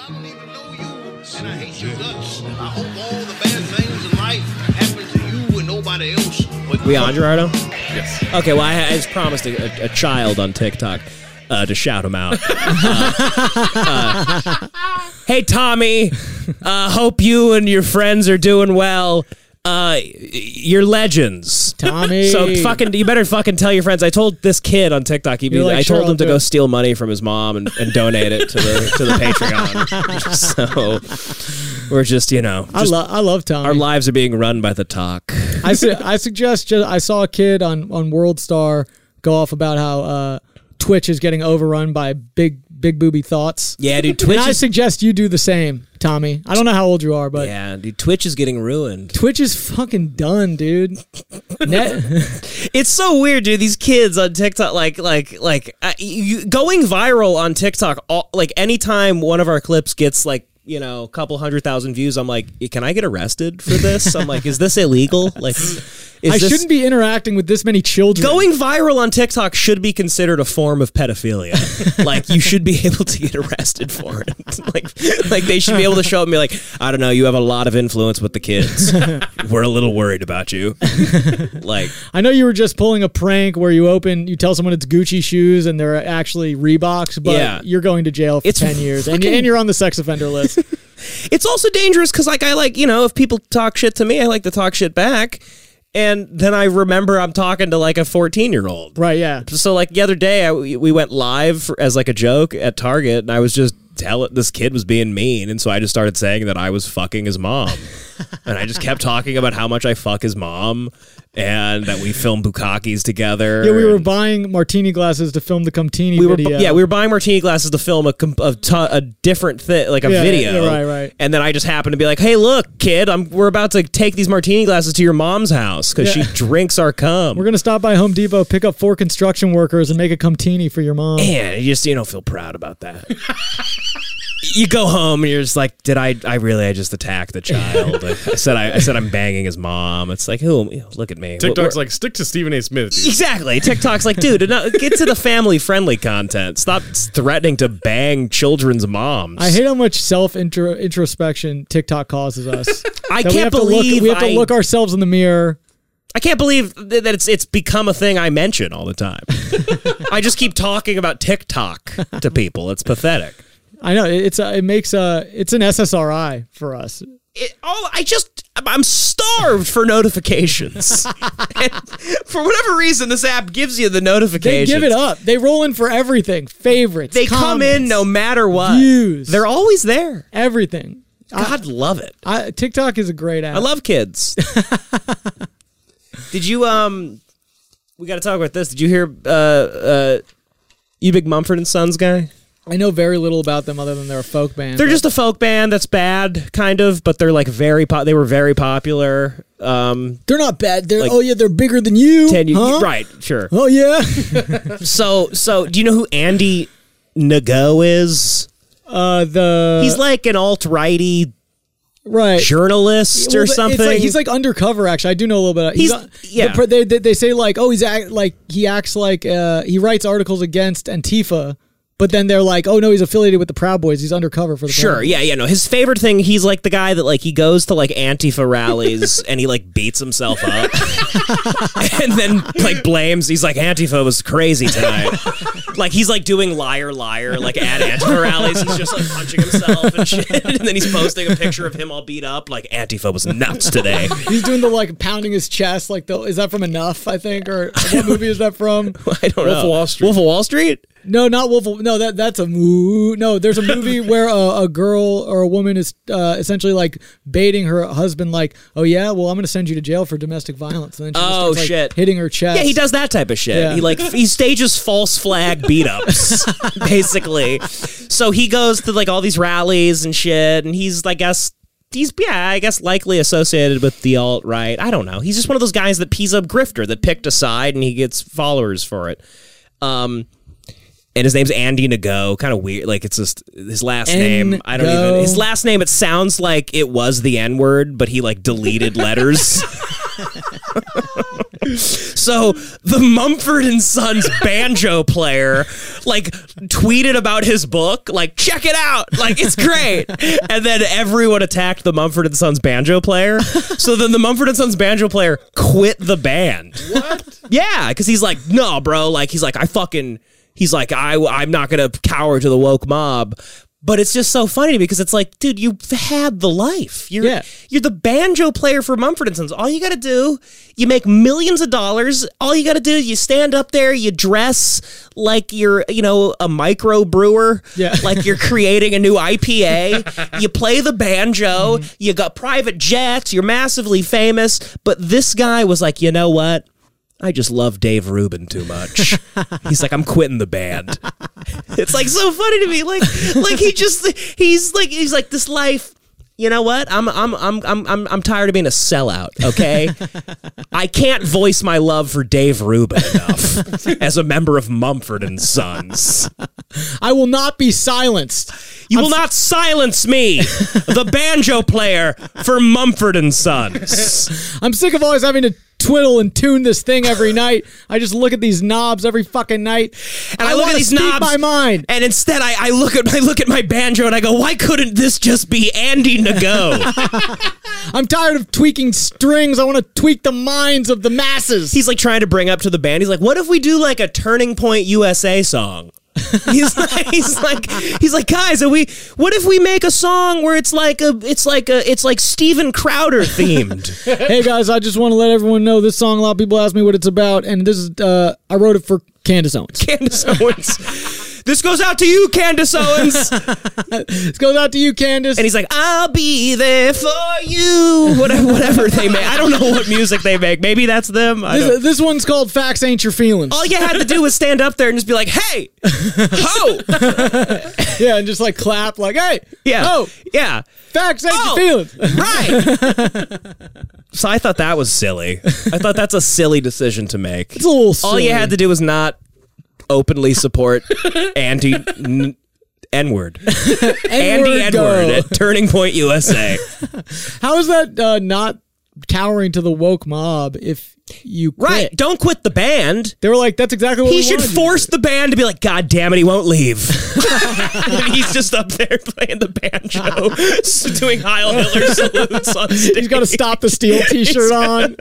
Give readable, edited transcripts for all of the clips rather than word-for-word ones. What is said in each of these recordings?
I don't even know you, and I hate your guts. I hope all the bad things in life happen to you and nobody else. But We on, Gerardo? Yes. Okay, well, I just promised a child on TikTok to shout him out. Hey, Tommy. Hope you and your friends are doing well. You're legends, Tommy. So you better fucking tell your friends. I told this kid on TikTok. I told him to go steal money from his mom and donate it to the Patreon. So we're just I love Tommy. Our lives are being run by the talk. I suggest. I saw a kid on World Star go off about how Twitch is getting overrun by big booby thoughts. Yeah, dude. Twitch. I suggest you do the same, Tommy. I don't know how old you are, but yeah, dude. Twitch is getting ruined. Twitch is fucking done, dude. It's so weird, dude. These kids on TikTok, going viral on TikTok. Anytime one of our clips gets a couple 100,000 views, I'm like, can I get arrested for this? I'm like, is this illegal? I shouldn't be interacting with this many children. Going viral on TikTok should be considered a form of pedophilia. You should be able to get arrested for it. They should be able to show up and be like, I don't know, you have a lot of influence with the kids. We're a little worried about you. I know you were just pulling a prank where you tell someone it's Gucci shoes and they're actually Reeboks, but you're going to jail for 10 years and you're on the sex offender list. It's also dangerous because if people talk shit to me, I like to talk shit back. And then I remember I'm talking to a 14-year-old. Right, yeah. So the other day we went live as a joke at Target, and I was just this kid was being mean, and so I just started saying that I was fucking his mom. And I just kept talking about how much I fuck his mom and that we film Bukakis together. Yeah, we were buying martini glasses to film the Cumtini video. We were buying martini glasses to film a different thing, video. Yeah, right. And then I just happened to be like, hey, look, kid, we're about to take these martini glasses to your mom's house because she drinks our cum. We're going to stop by Home Depot, pick up 4 construction workers, and make a Cumtini for your mom. And you just, feel proud about that. You go home and you're just like, I just attacked the child. I said I'm banging his mom. It's like, look at me. TikTok's stick to Stephen A. Smith. Dude. Exactly. TikTok's like, dude, get to the family-friendly content. Stop threatening to bang children's moms. I hate how much self-introspection TikTok causes us. I can't believe we have to look ourselves in the mirror. I can't believe that it's become a thing I mention all the time. I just keep talking about TikTok to people. It's pathetic. I know it's an SSRI for us. I'm starved for notifications. And for whatever reason, this app gives you the notifications. They give it up. They roll in for everything. Favorites. They come in no matter what. Views. They're always there. Everything. God, love it. TikTok is a great app. I love kids. Did you we got to talk about this. Did you hear you big Mumford and Sons guy? I know very little about them other than they're a folk band. They're just a folk band that's bad, kind of, but they're they were very popular. They're not bad. They're bigger than you. Right, sure. Oh yeah. So do you know who Andy Ngo is? He's like an alt-righty journalist or something. He's undercover. Actually, I do know a little bit. They say he acts like he writes articles against Antifa. But then they're like, oh no, he's affiliated with the Proud Boys. He's undercover for the Sure, Proud Boys. yeah. No, his favorite thing, he's like the guy that he goes to Antifa rallies and he beats himself up. And then blames, he's like, Antifa was crazy tonight. He's doing liar at Antifa rallies. He's just punching himself and shit. And then he's posting a picture of him all beat up Antifa was nuts today. He's doing the pounding his chest is that from Enough, I think? Or what movie is that from? I don't know. Wolf of Wall Street. Wolf of Wall Street? No, not Wolf. No, that's a moo. No, there's a movie where a girl or a woman is essentially baiting her husband, oh yeah, well I'm going to send you to jail for domestic violence. And then she just starts, hitting her chest. Yeah, he does that type of shit. Yeah. He stages false flag beat ups, basically. So he goes to all these rallies and shit, and he's I guess likely associated with the alt-right. I don't know. He's just one of those guys he's a grifter that picked a side and he gets followers for it. And his name's Andy Ngo. Kind of weird. It's just his last name. I don't even. His last name. It sounds like it was the N-word, but he deleted letters. So the Mumford and Sons banjo player like tweeted about his book, like, check it out, like, it's great. And then everyone attacked the Mumford and Sons banjo player. So then the Mumford and Sons banjo player quit the band. What? Yeah, because he's like, no, bro, like, he's like, I'm not gonna cower to the woke mob. But it's just so funny because it's like, dude, you've had the life. You're the banjo player for Mumford & Sons. All you got to do, you make millions of dollars. All you got to do, you stand up there, you dress like you're, a micro brewer. Yeah. Like you're creating a new IPA. You play the banjo. You got private jets. You're massively famous. But this guy was like, you know what? I just love Dave Rubin too much. He's like, I'm quitting the band. It's like so funny to me. Like he's like this life. You know what? I'm tired of being a sellout. Okay, I can't voice my love for Dave Rubin enough as a member of Mumford and Sons. I will not be silenced. You will not silence me, the banjo player for Mumford and Sons. I'm sick of always having to twiddle and tune this thing every night. I just look at these knobs every fucking night, and I look at these knobs. My mind, and instead I look at my banjo and I go, why couldn't this just be Andy Nago? I'm tired of tweaking strings. I want to tweak the minds of the masses. He's like trying to bring up to the band. He's like, what if we do like a Turning Point USA song? He's like, guys, what if we make a song where it's like Steven Crowder themed? Hey guys, I just want to let everyone know this song, a lot of people ask me what it's about, and this is I wrote it for Candace Owens. Candace Owens. This goes out to you, Candace Owens. This goes out to you, Candace. And he's like, I'll be there for you. Whatever they make. I don't know what music they make. Maybe that's them. This one's called Facts Ain't Your Feelings. All you had to do was stand up there and just be like, hey, ho. Yeah, and just like clap like, hey, yeah, ho. Yeah. Facts ain't your feelings. Right. So I thought that was silly. I thought that's a silly decision to make. It's a little silly. All you had to do was not openly support anti N-word. Andy N-word at Turning Point USA. How is that not cowering to the woke mob if you quit? Right, don't quit the band. They were like, that's exactly what he should force the band to be like, God damn it, he won't leave. And he's just up there playing the banjo, doing Heil Hitler salutes on stage. He's got a Stop the Steal t-shirt on.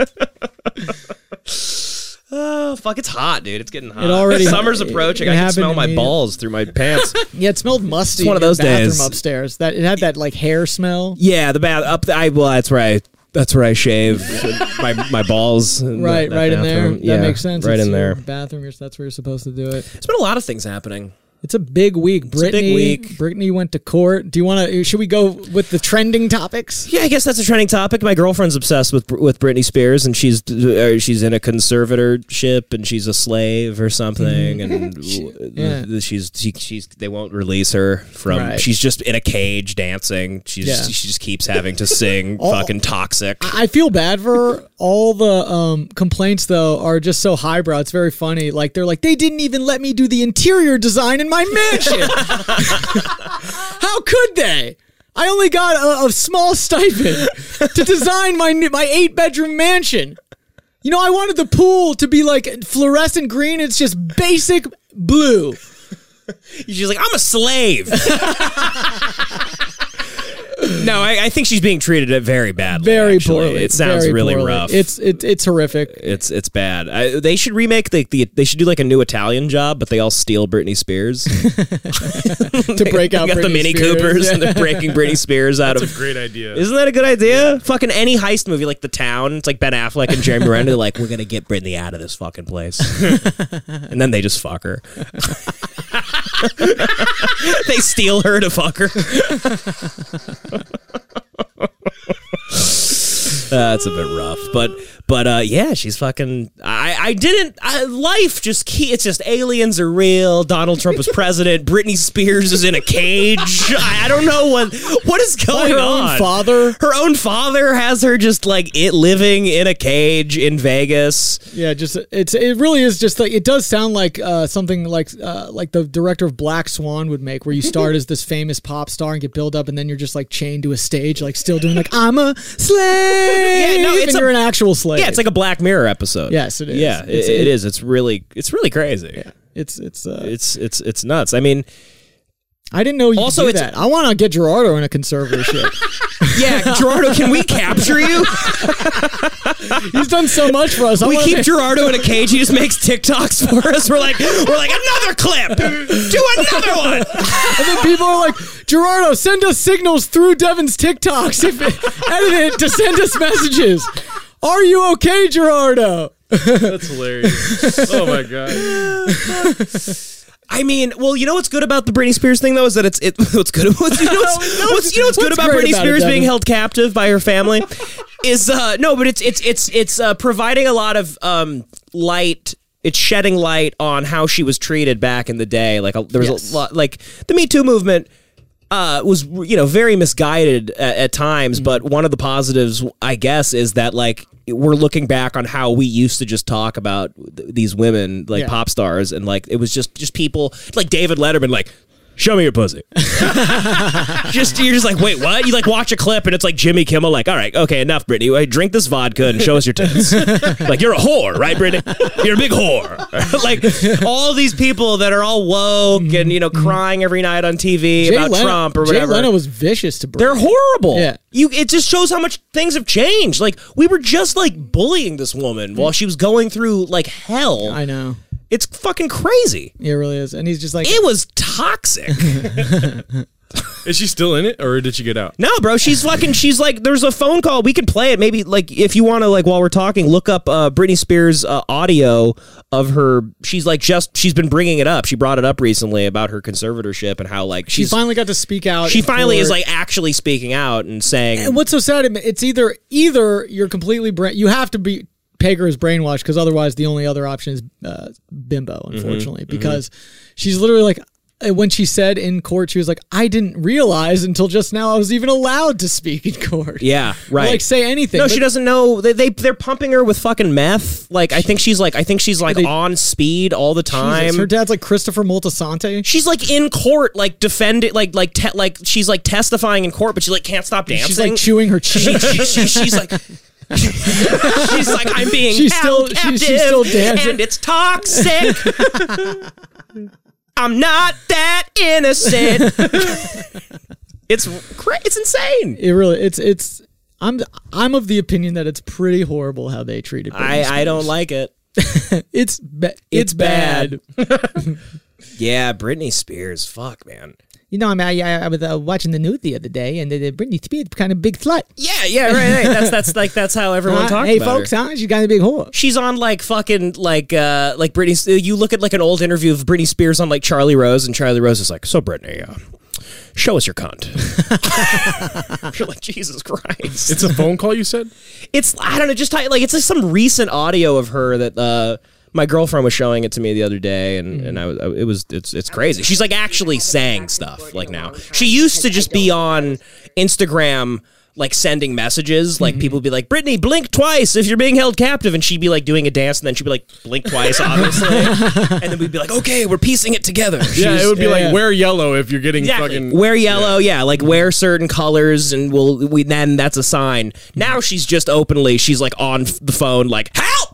Oh, fuck, it's hot, dude. It's getting hot. It already Summer's approaching. I can smell my balls through my pants. Yeah, it smelled musty. It's one of those in the bathroom days. Upstairs. That it had that like hair smell. Yeah, the bath up. That's right. That's where I shave my balls. Right in there. Yeah, that makes sense. Right it's in there. Bathroom. That's where you're supposed to do it. There's been a lot of things happening. It's a big week. Britney went to court. Do you want to? Should we go with the trending topics? Yeah, I guess that's a trending topic. My girlfriend's obsessed with Britney Spears, and she's in a conservatorship, and she's a slave or something, and they won't release her from. Right. She's just in a cage dancing. She just keeps having to sing fucking Toxic. I feel bad for her. All the complaints though are just so highbrow. It's very funny. Like they're like, they didn't even let me do the interior design in my mansion. How could they? I only got a small stipend to design my 8-bedroom mansion. You know, I wanted the pool to be like fluorescent green. It's just basic blue. She's like, I'm a slave. No, I think she's being treated very badly. Very poorly. It sounds really rough. It's horrific. It's bad. They should remake they should do like a new Italian Job, but they all steal Britney Spears to break out. They got the Mini Spears. Coopers and they're breaking Britney Spears out of. That's a great idea. Isn't that a good idea? Fucking any heist movie like The Town. It's like Ben Affleck and Jeremy Renner. They're like, we're gonna get Britney out of this fucking place, and then they just fuck her. They steal her to fuck her. That's a bit rough, but yeah, she's fucking. I life just it's just aliens are real. Donald Trump was president. Britney Spears is in a cage. I don't know what is going her on. Own father. Her own father has her just like living in a cage in Vegas. Yeah, just it really is just like it does sound like something like the director of Black Swan would make, where you start as this famous pop star and get built up, and then you're just like chained to a stage, like still doing like I'm a slave. Yeah, no, you're an actual slave. Yeah, it's like a Black Mirror episode. Yes, it is. Yeah, it is. It's really crazy. Yeah, it's nuts. I mean, I didn't know you also could do that. I want to get Gerardo in a conservatorship. Yeah, Gerardo, can we capture you? He's done so much for us. We keep Gerardo in a cage. He just makes TikToks for us. We're like another clip. Do another one. And then people are like, Gerardo, send us signals through Devin's TikToks. Edit it to send us messages. Are you okay, Gerardo? That's hilarious. Oh my god. I mean, well, you know what's good about the Britney Spears thing though is that what's good about Britney Spears being held captive by her family is it's providing a lot of light. It's shedding light on how she was treated back in the day. Like there was a lot, like the Me Too movement was very misguided at times, but one of the positives, I guess, is that like we're looking back on how we used to just talk about these women, like pop stars, and like it was just people like David Letterman, like, show me your pussy. You're just like, wait, what? You like watch a clip and it's like Jimmy Kimmel, like, all right, okay, enough, Britney. Drink this vodka and show us your tits. Like, you're a whore, right, Britney? You're a big whore. Like all these people that are all woke and crying every night on TV about Trump or whatever. Jay Leno was vicious to Britney. They're horrible. Yeah. It just shows how much things have changed. Like we were just like bullying this woman while she was going through like hell. I know. It's fucking crazy. It really is. And he's just like... It was toxic. Is she still in it, or did she get out? No, bro. She's like, there's a phone call. We can play it. Maybe, like, if you want to, like, while we're talking, look up Britney Spears' audio of her. She's been bringing it up. She brought it up recently about her conservatorship and how, like, she finally got to speak out. She finally is, like, actually speaking out and saying... And what's so sad, it's either you're completely... You have to be... Peg her as brainwashed, because otherwise the only other option is bimbo, unfortunately, because she's literally like, when she said in court, she was like, I didn't realize until just now I was even allowed to speak in court. Yeah, right. Or like say anything. No, she doesn't know. They're pumping her with fucking meth. Like I think she's on speed all the time. Jesus, her dad's like Christopher Moltisanti. She's like in court, like defending, like she's like testifying in court, but she like can't stop dancing. She's like chewing her cheek. She's like. She's like, I'm being held captive, she's still dancing. And it's toxic. I'm not that innocent. It's insane. It really, I'm of the opinion that it's pretty horrible how they treated Britney Spears. I don't like it. It's bad. Yeah, Britney Spears. Fuck, man. I was watching the news the other day, and Britney Spears kind of big slut. Yeah, right. That's how everyone talks about her. Hey, folks, she's kind of big whore. She's on like fucking like Britney. You look at like an old interview of Britney Spears on like Charlie Rose, and Charlie Rose is like, so Britney, show us your cunt. You're like, Jesus Christ. It's a phone call, you said? It's, I don't know, just like it's like some recent audio of her that my girlfriend was showing it to me the other day, and it's crazy. She's like actually saying stuff like now. She used to just be on Instagram like sending messages, like people would be like, Britney, blink twice if you're being held captive, and she'd be like doing a dance, and then she'd be like, blink twice, obviously, and then we'd be like, okay, we're piecing it together. It would be like, wear yellow if you're getting fucking... Wear yellow, like wear certain colors, and then that's a sign. Now she's just openly, she's like on the phone like, help!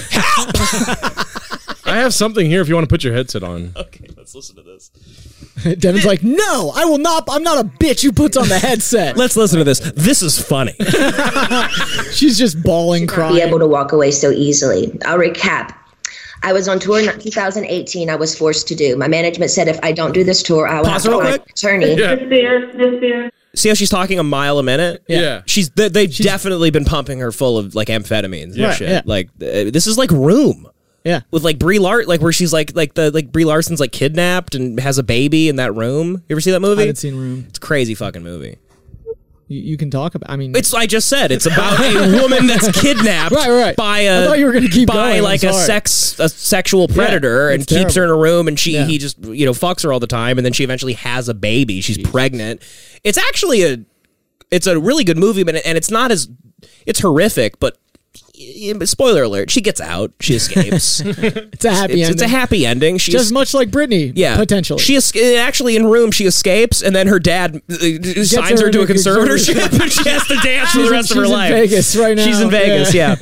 I have something here if you want to put your headset on. Okay, let's listen to this. Devin's like, no, I will not. I'm not a bitch who puts on the headset. Let's listen to this. This is funny. She's just bawling, crying. Be able to walk away so easily. I'll recap. I was on tour in 2018. I was forced to do. My management said if I don't do this tour, I will have to find an attorney. Yeah. See how she's talking a mile a minute? Yeah. They've definitely been pumping her full of like amphetamines and shit. Yeah. Like this is like Room. Yeah, with like Brie Larson, like where she's like Brie Larson's like kidnapped and has a baby in that room. You ever see that movie? I haven't seen Room. It's a crazy fucking movie. You can talk about. I mean, I just said it's about a woman that's kidnapped right. by I thought you were going to keep by going. like a sexual predator and keeps her in a room, and he just fucks her all the time, and then she eventually has a baby. She's pregnant. It's actually a really good movie, but it's not as it's horrific, but. Spoiler alert, she gets out, she escapes. It's a happy ending. It's a happy ending. She's just much like Britney, potentially. She actually in room she escapes, and then her dad signs her to a conservatorship, and she has to dance for the rest of her life. She's in Vegas right now. She's in Vegas, yeah.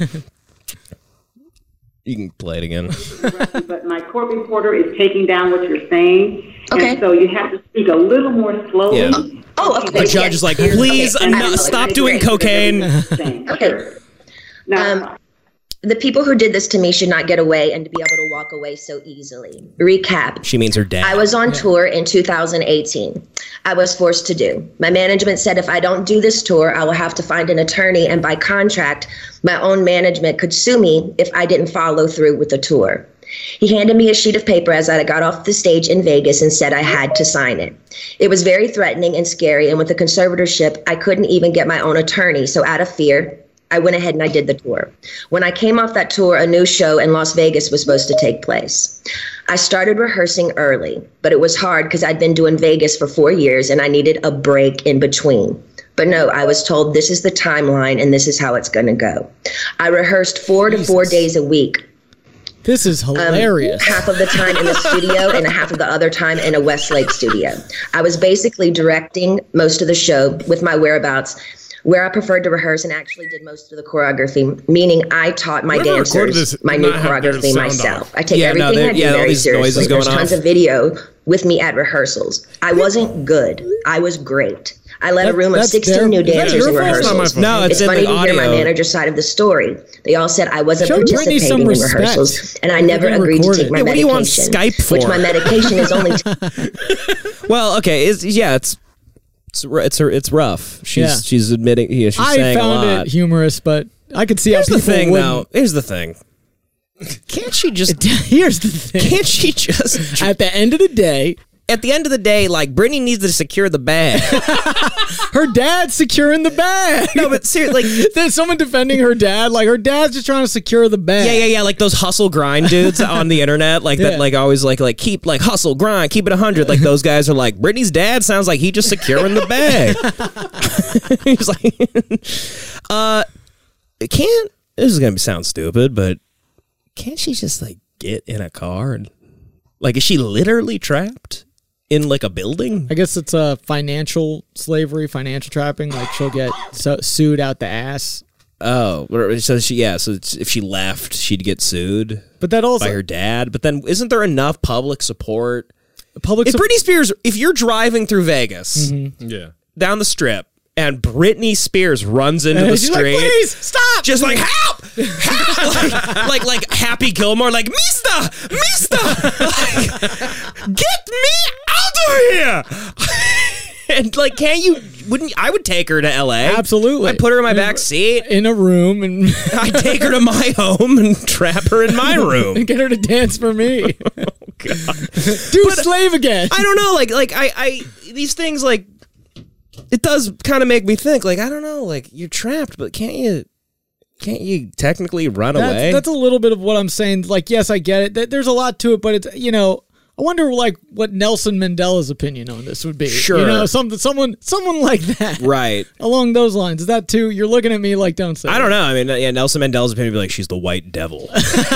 You can play it again. But my court reporter is taking down what you're saying. Okay. And so you have to speak a little more slowly. Yeah. Oh, of course. The judge is like, please stop doing cocaine. Okay. Now, the people who did this to me should not get away and to be able to walk away so easily. Recap. She means her dad. I was on tour in 2018. I was forced to do. My management said if I don't do this tour, I will have to find an attorney, and by contract, my own management could sue me if I didn't follow through with the tour. He handed me a sheet of paper as I got off the stage in Vegas and said I had to sign it. It was very threatening and scary, and with the conservatorship, I couldn't even get my own attorney, so out of fear, I went ahead and I did the tour. When I came off that tour, a new show in Las Vegas was supposed to take place. I started rehearsing early, but it was hard because I'd been doing Vegas for 4 years and I needed a break in between. But no, I was told this is the timeline and this is how it's going to go. I rehearsed 4 to 4 days a week. This is hilarious. Half of the time in the studio and half of the other time in a Westlake studio. I was basically directing most of the show with my whereabouts, where I preferred to rehearse and actually did most of the choreography, meaning I taught my dancers my new choreography myself. I take everything I do very seriously. There's tons of video with me at rehearsals. I wasn't good. I was great. I led a room of 16 new dancers in rehearsals. No, it's funny to hear my manager's side of the story. They all said I wasn't participating in rehearsals, and I never agreed to take my medication. What do you want Skype for? Which my medication is only... Well, okay, it's rough. She's admitting. She's saying a lot. I found it humorous, but I could see how people wouldn't. Here's the thing. Can't she just? Here's the thing. Can't she just? At the end of the day, like Britney needs to secure the bag. Her dad's securing the bag. No, but seriously, like there's someone defending her dad. Like her dad's just trying to secure the bag. Yeah. Like those hustle grind dudes on the internet, like that, like always like keep like hustle grind, keep it 100. Like those guys are like Britney's dad sounds like he just securing the bag. He's like, can't. This is gonna sound stupid, but can't she just like get in a car and like is she literally trapped in like a building? I guess it's a financial slavery, financial trapping. Like she'll get sued out the ass. Oh, so if she left, she'd get sued. But that also by her dad. But then, isn't there enough public support? Britney Spears, if you're driving through Vegas, down the strip, and Britney Spears runs into the street, like, please stop! Just like help, like Happy Gilmore, like Mister, like, get me out of here! And like, I would take her to LA. Absolutely. I'd put her in my back seat. In a room. And I'd take her to my home and trap her in my room. And get her to dance for me. Oh, God. Slave again. I don't know. Like I these things, like, it does kind of make me think, like, I don't know, like, you're trapped, but can't you technically run away? That's a little bit of what I'm saying. Like, yes, I get it. There's a lot to it, but it's, I wonder, like, what Nelson Mandela's opinion on this would be. Sure. Someone like that. Right. Along those lines. Is that too? You're looking at me like, don't say I don't know. I mean, yeah, Nelson Mandela's opinion would be like, she's the white devil.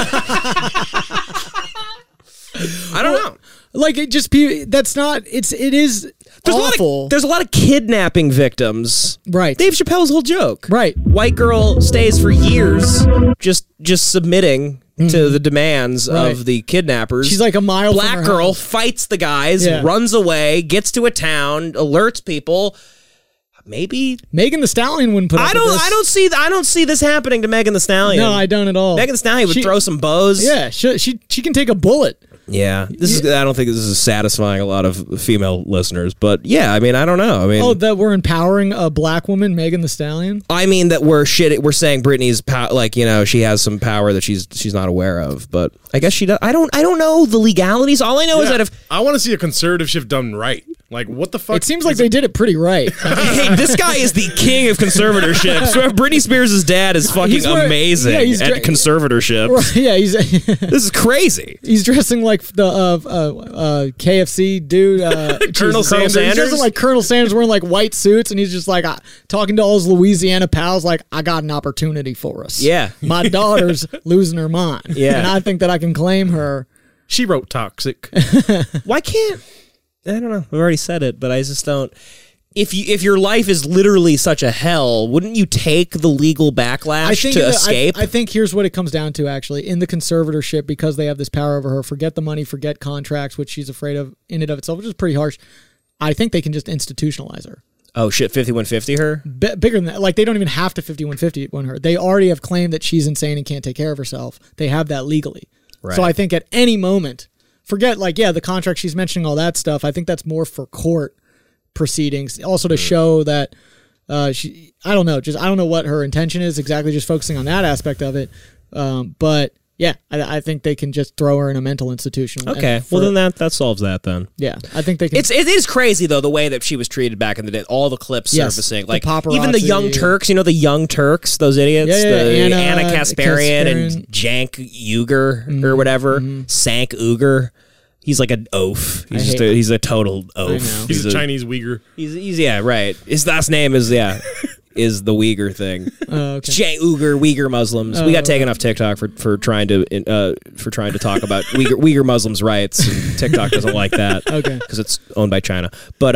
I don't know. Like, it just that's not. It is awful. There's a lot of kidnapping victims. Right. Dave Chappelle's whole joke. Right. White girl stays for years just submitting to the demands of the kidnappers. She's like a mile Black from her girl house. fights the guys, runs away, gets to a town, alerts people. Maybe Megan Thee Stallion wouldn't put up with this. I don't see this happening to Megan Thee Stallion. No, I don't at all. Megan Thee Stallion would throw some bows. Yeah, she can take a bullet. Yeah, I don't think this is satisfying a lot of female listeners, but yeah, I mean, I don't know. I mean, that we're empowering a black woman, Megan Thee Stallion. I mean that we're saying Britney's like, she has some power that she's not aware of, but I guess she does. I don't know the legalities. All I know is that if I want to see a conservative shift done right, Like, what the fuck? It seems like they did it pretty right. Hey, this guy is the king of conservatorships. Britney Spears' dad is fucking amazing at conservatorships. Yeah, this is crazy. He's dressing like the KFC dude, Colonel Sanders. He's dressing like Colonel Sanders, wearing like white suits, and he's just like talking to all his Louisiana pals, like, I got an opportunity for us. Yeah, my daughter's losing her mind. Yeah, and I think that I can claim her. She wrote Toxic. Why can't? I don't know. We've already said it, but I just don't. If your life is literally such a hell, wouldn't you take the legal backlash to escape? I think here's what it comes down to, actually. In the conservatorship, because they have this power over her, forget the money, forget contracts, which she's afraid of in and of itself, which is pretty harsh. I think they can just institutionalize her. Oh, shit, 5150 her? Bigger than that. Like, they don't even have to 5150 her. They already have claimed that she's insane and can't take care of herself. They have that legally. Right. So I think at any moment, forget, like, the contract she's mentioning, all that stuff. I think that's more for court proceedings. Also to show that I don't know what her intention is exactly, just focusing on that aspect of it. But yeah, I think they can just throw her in a mental institution. Okay, well then that solves that then. Yeah, I think they can. It is crazy though, the way that she was treated back in the day. All the clips surfacing, like even the Young Turks. You know the Young Turks, those idiots. Anna Kasparian and Cenk Uygur or whatever. Cenk Uygur. He's like an oaf. He's a total oaf. He's a Chinese Uyghur. He's right. His last name is is the Uyghur thing. Okay. Uyghur Muslims. We got taken off TikTok for trying to talk about Uyghur Muslims' rights. And TikTok doesn't like that. Okay, because it's owned by China. But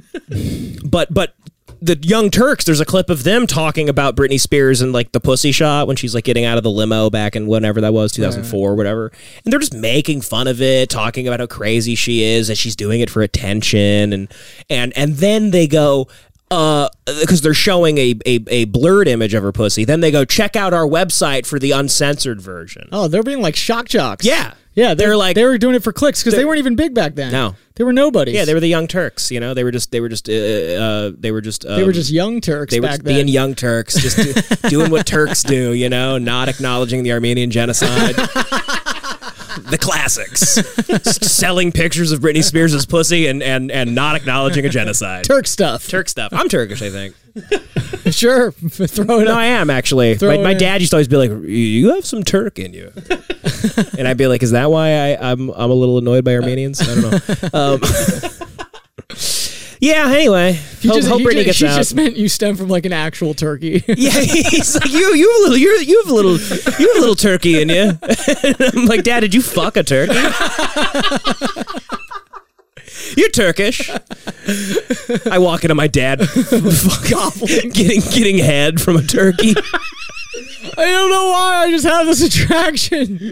the Young Turks, there's a clip of them talking about Britney Spears and like the pussy shot when she's like getting out of the limo back in whenever that was, 2004 or whatever. And they're just making fun of it, talking about how crazy she is, that she's doing it for attention. And then they go, because they're showing a blurred image of her pussy. Then they go, check out our website for the uncensored version. Oh, they're being like shock jocks. Yeah. Yeah, they were doing it for clicks because they weren't even big back then. No, they were nobodies. Yeah, they were the Young Turks. You know, they were just young Turks. They were just being young Turks, just doing what Turks do. You know, not acknowledging the Armenian genocide. The classics. Selling pictures of Britney Spears' pussy and not acknowledging a genocide. Turk stuff. I'm Turkish, I think. Sure. Throw it up. No, I am actually. My dad used to always be like, you have some Turk in you. And I'd be like, is that why I'm a little annoyed by Armenians? I don't know. Yeah, anyway. Hope Britney gets out. She just meant you stem from like an actual turkey. Yeah, he's like, you have a little turkey in you. And I'm like, Dad, did you fuck a turkey? You're Turkish. I walk into my dad getting head from a turkey. I don't know why. I just have this attraction.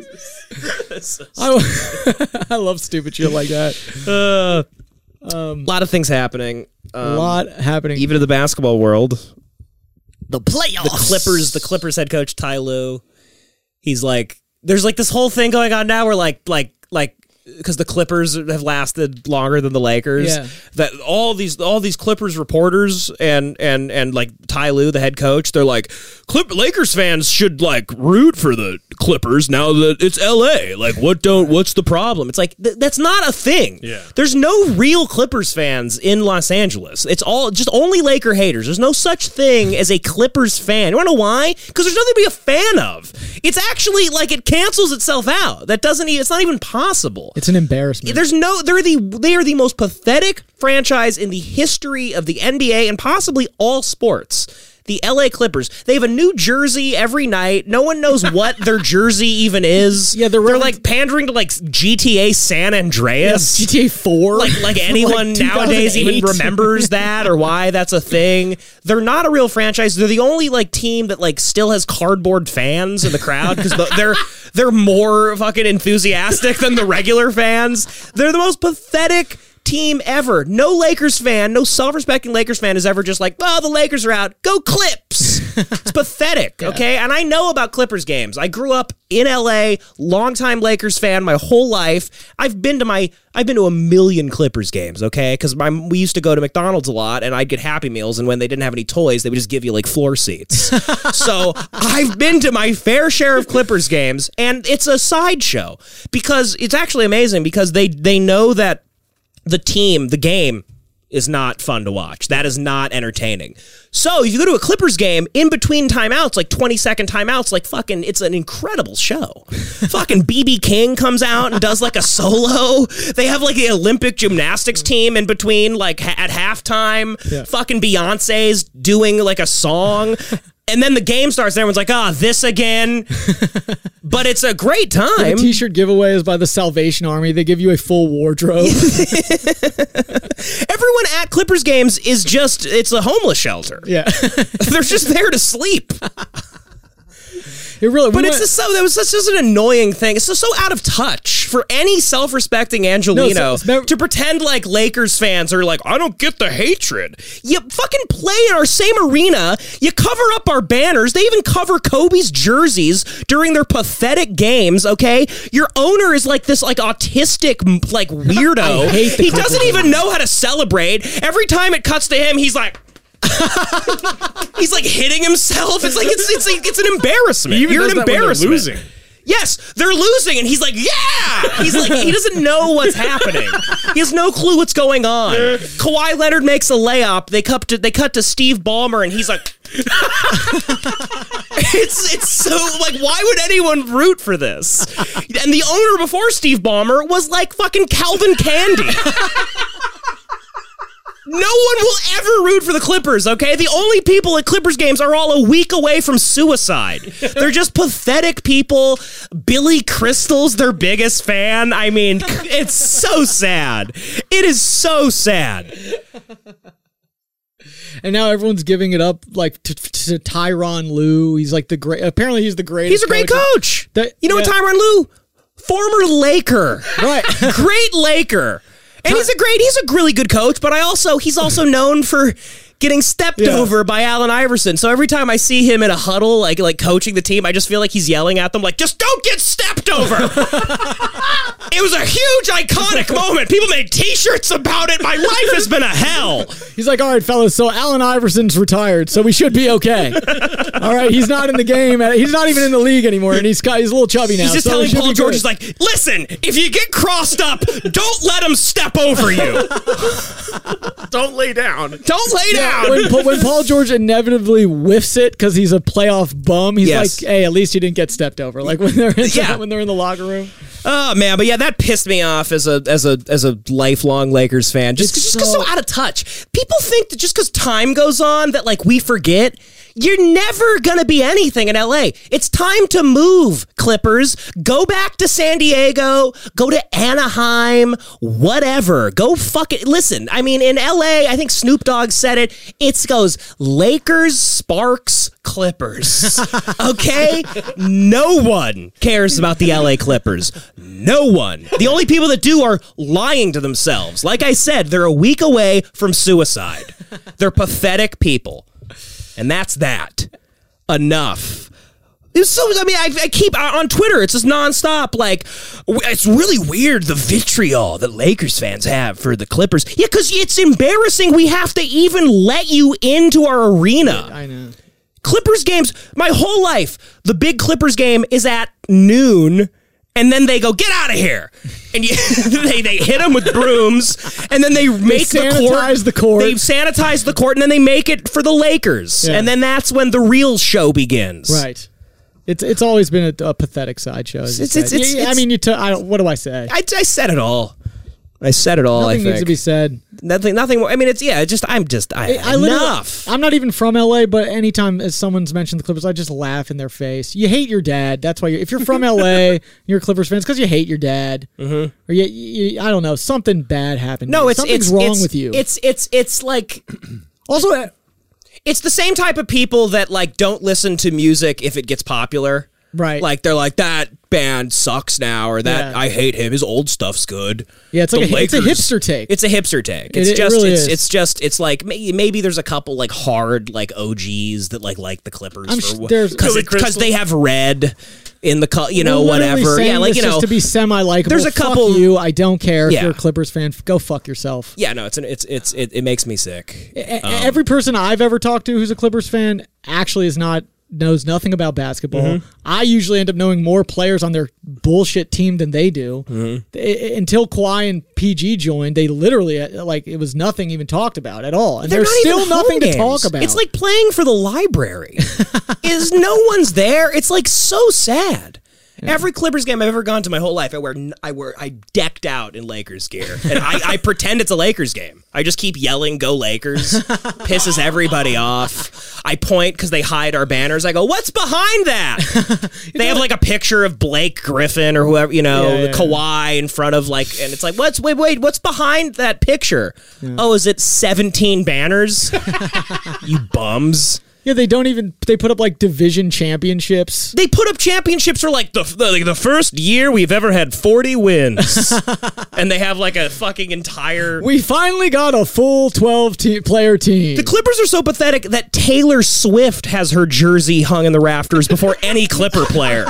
I love stupid shit like that. A lot of things happening. A lot happening. Even in the basketball world. The playoffs. The Clippers head coach, Ty Lue. He's like, there's like this whole thing going on now where like because the Clippers have lasted longer than the Lakers, that all these Clippers reporters and like Ty Lue, the head coach, they're like, Lakers fans should like root for the Clippers now that it's LA. Like, what's the problem? It's like that's not a thing. Yeah. There's no real Clippers fans in Los Angeles. It's all just only Laker haters. There's no such thing as a Clippers fan. You wanna know why? Because there's nothing to be a fan of. It's actually like it cancels itself out. It's not even possible. It's an embarrassment. They are the most pathetic franchise in the history of the NBA and possibly all sports. The LA Clippers. They have a new jersey every night. No one knows what their jersey even is. Yeah, they're like pandering to like GTA San Andreas. Yeah, GTA 4. Like anyone like nowadays even remembers that or why that's a thing. They're not a real franchise. They're the only like team that like still has cardboard fans in the crowd because they're more fucking enthusiastic than the regular fans. They're the most pathetic team ever. No Lakers fan, no self-respecting Lakers fan is ever just like, oh, the Lakers are out. Go Clips. It's pathetic, okay? And I know about Clippers games. I grew up in LA, longtime Lakers fan my whole life. I've been to a million Clippers games, okay? Because we used to go to McDonald's a lot, and I'd get Happy Meals, and when they didn't have any toys, they would just give you like floor seats. So I've been to my fair share of Clippers games, and it's a sideshow because it's actually amazing because they know that the team, the game, is not fun to watch. That is not entertaining. So if you go to a Clippers game, in between timeouts, like 20-second timeouts, like fucking, it's an incredible show. Fucking BB King comes out and does like a solo. They have like the Olympic gymnastics team in between, like at halftime. Yeah. Fucking Beyonce's doing like a song. And then the game starts and everyone's like, this again. But it's a great time. The t-shirt giveaway is by the Salvation Army. They give you a full wardrobe. Everyone at Clippers games is just, it's a homeless shelter. Yeah. They're just there to sleep. It really, but it's just that was such an annoying thing. It's just so out of touch for any self-respecting Angelino to pretend like Lakers fans are like, I don't get the hatred. You fucking play in our same arena. You cover up our banners. They even cover Kobe's jerseys during their pathetic games. Okay, your owner is like this like autistic like weirdo. I hate the he doesn't even know how to celebrate. Every time it cuts to him, he's like. He's like hitting himself. It's like it's an embarrassment. You're an embarrassment. They're losing. Yes, they're losing, and he's like, yeah. He's like, he doesn't know what's happening. He has no clue what's going on. Kawhi Leonard makes a layup. They cut to Steve Ballmer, and he's like, it's so like, why would anyone root for this? And the owner before Steve Ballmer was like fucking Calvin Candy. No one will ever root for the Clippers, okay? The only people at Clippers games are all a week away from suicide. They're just pathetic people. Billy Crystal's their biggest fan. I mean, it's so sad. It is so sad. And now everyone's giving it up like to Tyronn Lue. He's like the great. Apparently, he's the greatest. He's a great coach. You know what, Tyronn Lue? Former Laker. Right. Great Laker. And he's a really good coach, but he's also known for getting stepped over by Allen Iverson. So every time I see him in a huddle, like coaching the team, I just feel like he's yelling at them, like, just don't get stepped over. It was a huge, iconic moment. People made T-shirts about it. My life has been a hell. He's like, all right, fellas, so Allen Iverson's retired, so we should be okay. All right, he's not in the game. He's not even in the league anymore, and he's a little chubby now. He's just telling Paul George, he's like, listen, if you get crossed up, don't let him step over you. Don't lay down. Don't lay down. When Paul George inevitably whiffs it because he's a playoff bum, he's like, hey, at least you didn't get stepped over. Like when they're in the locker room. Oh man, but yeah, that pissed me off as a lifelong Lakers fan. Just so out of touch. People think that just because time goes on that like we forget. You're never gonna be anything in LA. It's time to move, Clippers. Go back to San Diego. Go to Anaheim. Whatever. Go fuck it. Listen, I mean, in LA, I think Snoop Dogg said it. It goes Lakers, Sparks, Clippers. Okay? No one cares about the LA Clippers. No one. The only people that do are lying to themselves. Like I said, they're a week away from suicide. They're pathetic people. And that's that. Enough. I keep on Twitter, it's just nonstop. Like, it's really weird, the vitriol that Lakers fans have for the Clippers. Yeah, because it's embarrassing we have to even let you into our arena. I know. Clippers games, my whole life, the big Clippers game is at noon. And then they go, get out of here. And they hit them with brooms. And then they make the court. They sanitize the court. And then they make it for the Lakers. Yeah. And then that's when the real show begins. Right. It's always been a pathetic sideshow. What do I say? I said it all. I said it all. Nothing needs to be said. Nothing more. I mean, enough. I'm not even from LA, but anytime as someone's mentioned the Clippers, I just laugh in their face. You hate your dad. That's why if you're from LA, you're a Clippers fan, it's because you hate your dad. Mm-hmm. Or you, I don't know, something bad happened. No, something's wrong with you. It's like also. It's the same type of people that like don't listen to music if it gets popular. Right. Like they're like, that band sucks now, or that I hate him. His old stuff's good. Yeah, it's like it's a hipster take. It's a hipster take. It's like maybe there's a couple like hard like OGs that like the Clippers because they have red in the whatever. Yeah, like just to be semi-likable. There's a couple. You, I don't care if you're a Clippers fan. Go fuck yourself. Yeah, no, it makes me sick. Every person I've ever talked to who's a Clippers fan actually is not knows nothing about basketball. I usually end up knowing more players on their bullshit team than they do. Until Kawhi and PG joined, they literally it was nothing even talked about at all, and there's still nothing to talk about. It's like playing for the library. No one's there. It's like so sad. Every Clippers game I've ever gone to my whole life, I decked out in Lakers gear, and I pretend it's a Lakers game. I just keep yelling, "Go Lakers!" Pisses everybody off. I point because they hide our banners. I go, "What's behind that?" They have like a picture of Blake Griffin or whoever, Kawhi in front of and it's like, what's behind that picture? Oh, is it 17 banners? You bums. Yeah, they put up like division championships. They put up championships for like the first year we've ever had 40 wins. And they have like a fucking entire... We finally got a full 12-player team. The Clippers are so pathetic that Taylor Swift has her jersey hung in the rafters before any Clipper player.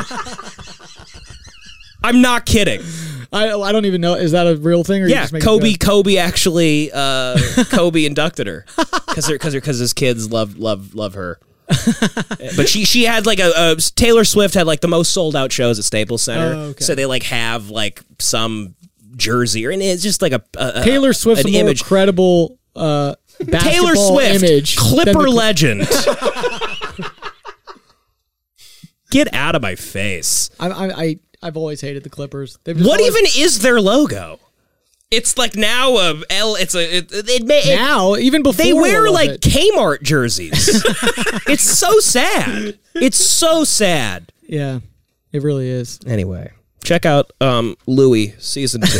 I'm not kidding. I don't even know. Is that a real thing? Or yeah, you just Kobe actually, Kobe inducted her because his kids love her. But she had like Taylor Swift had like the most sold out shows at Staples Center. Okay. So they like have like some jersey, and it's just like a Taylor Swift's a more credible Taylor Swift image, Clipper legend. Get out of my face. I've always hated the Clippers. What even is their logo? It's like now now even before they wear like Kmart jerseys. It's so sad. It's so sad. Yeah, it really is. Anyway, check out Louis season 2.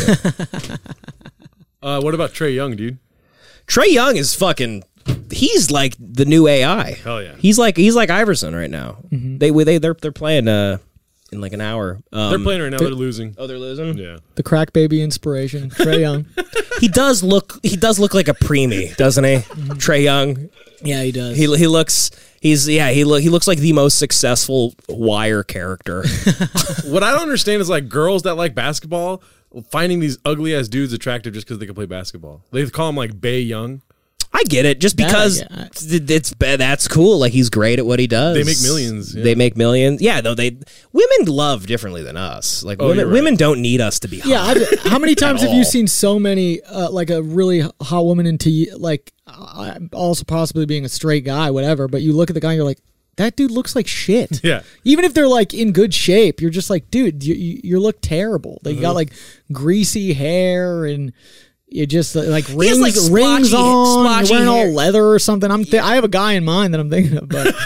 What about Trae Young, dude? Trae Young is fucking. He's like the new AI. Hell yeah. He's like Iverson right now. They're playing in like an hour. They're playing right now. They're losing. Oh, they're losing? Yeah. The crack baby inspiration, Trae Young. He does look like a preemie, doesn't he? Trae Young. Yeah, he does. He looks he looks like the most successful Wire character. What I don't understand is like girls that like basketball finding these ugly ass dudes attractive just because they can play basketball. They call him like Bae Young. I get it, just because that's cool. Like he's great at what he does. They make millions. Yeah. They make millions. Yeah, though women love differently than us. Like women don't need us to be hot. Yeah, how many times have you seen so many like a really hot woman into like also possibly being a straight guy, whatever? But you look at the guy and you're like, that dude looks like shit. Yeah. Even if they're like in good shape, you're just like, dude, you look terrible. They got like greasy hair and. You just like rings, like rings on. You're wearing hair. all leather or something. I have a guy in mind that I'm thinking of, but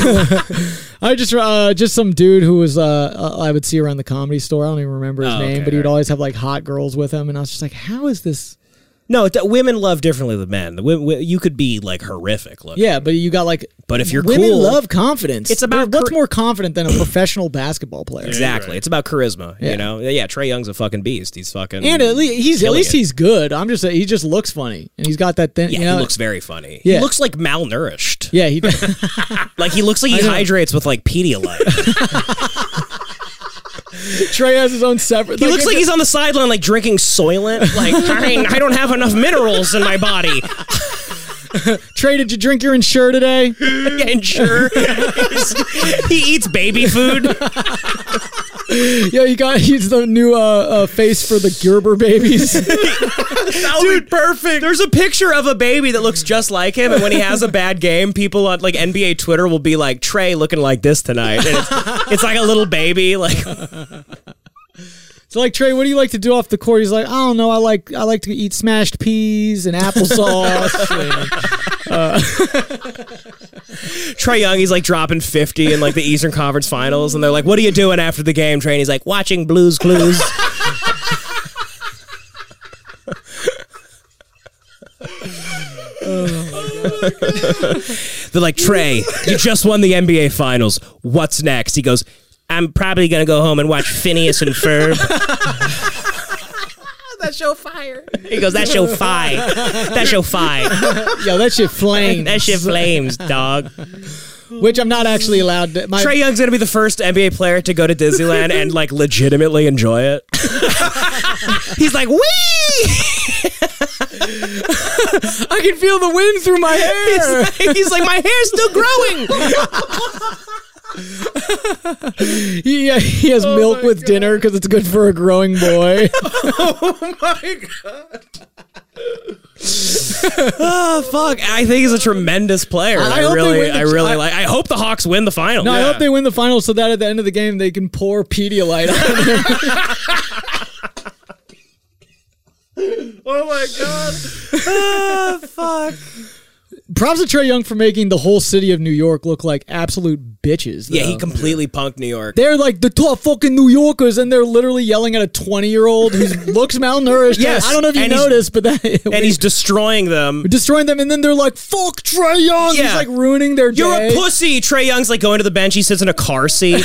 I just some dude who was I would see around the Comedy Store. I don't even remember his name, but he would always have like hot girls with him, and I was just like, how is this? No, women love differently than men. You could be like horrific looking. Yeah, but you got like. But if you're women cool, love confidence. It's about what's more confident than a professional basketball player. Exactly, right. It's about charisma. Yeah. You know, Trae Young's a fucking beast. He's fucking and at least he's good. I'm just he just looks funny, and he's got that thing. Yeah, you know, he looks very funny. Yeah. He looks like malnourished. Yeah, he like he looks like he hydrates with like Pedialyte. Trey has his own separate. He looks like he's on the sideline, like drinking Soylent. Like I don't have enough minerals in my body. Trey, did you drink your Ensure today? Yeah, Ensure. He eats baby food. Yeah, he's the new face for the Gerber babies. Dude, perfect. There's a picture of a baby that looks just like him, and when he has a bad game, people on like NBA Twitter will be like, Trey looking like this tonight. And it's like a little baby. Like So like, Trey, what do you like to do off the court? He's like, I don't know. I like to eat smashed peas and applesauce. Trae Young, he's like dropping 50 in like the Eastern Conference Finals, and they're like, what are you doing after the game, Trey? And he's like, watching Blue's Clues. They're like, Trey, you just won the NBA Finals. What's next? He goes, I'm probably going to go home and watch Phineas and Ferb. That show fire. He goes, that show fire. That show fire. Yo, that shit flames. That shit flames, dog. Which I'm not actually allowed to. Trae Young's going to be the first NBA player to go to Disneyland and like legitimately enjoy it. He's like, wee! I can feel the wind through my hair. He's like, my hair's still growing. He has milk with dinner because it's good for a growing boy. Oh my god. Oh fuck! I think he's a tremendous player. I hope they win I hope the Hawks win the final. No, I hope they win the finals so that at the end of the game they can pour Pedialyte on him. Oh my god. Fuck. Props to Trae Young for making the whole city of New York look like absolute bitches. Yeah, though. he completely punked New York. They're like the top fucking New Yorkers, and they're literally yelling at a 20-year-old who looks malnourished. Yes, I don't know if you and he's- noticed, but that And he's destroying them. destroying them, and then they're like, "Fuck Trae Young!" Yeah. He's like ruining their You're day. a pussy. Trae Young's like going to the bench. He sits in a car seat.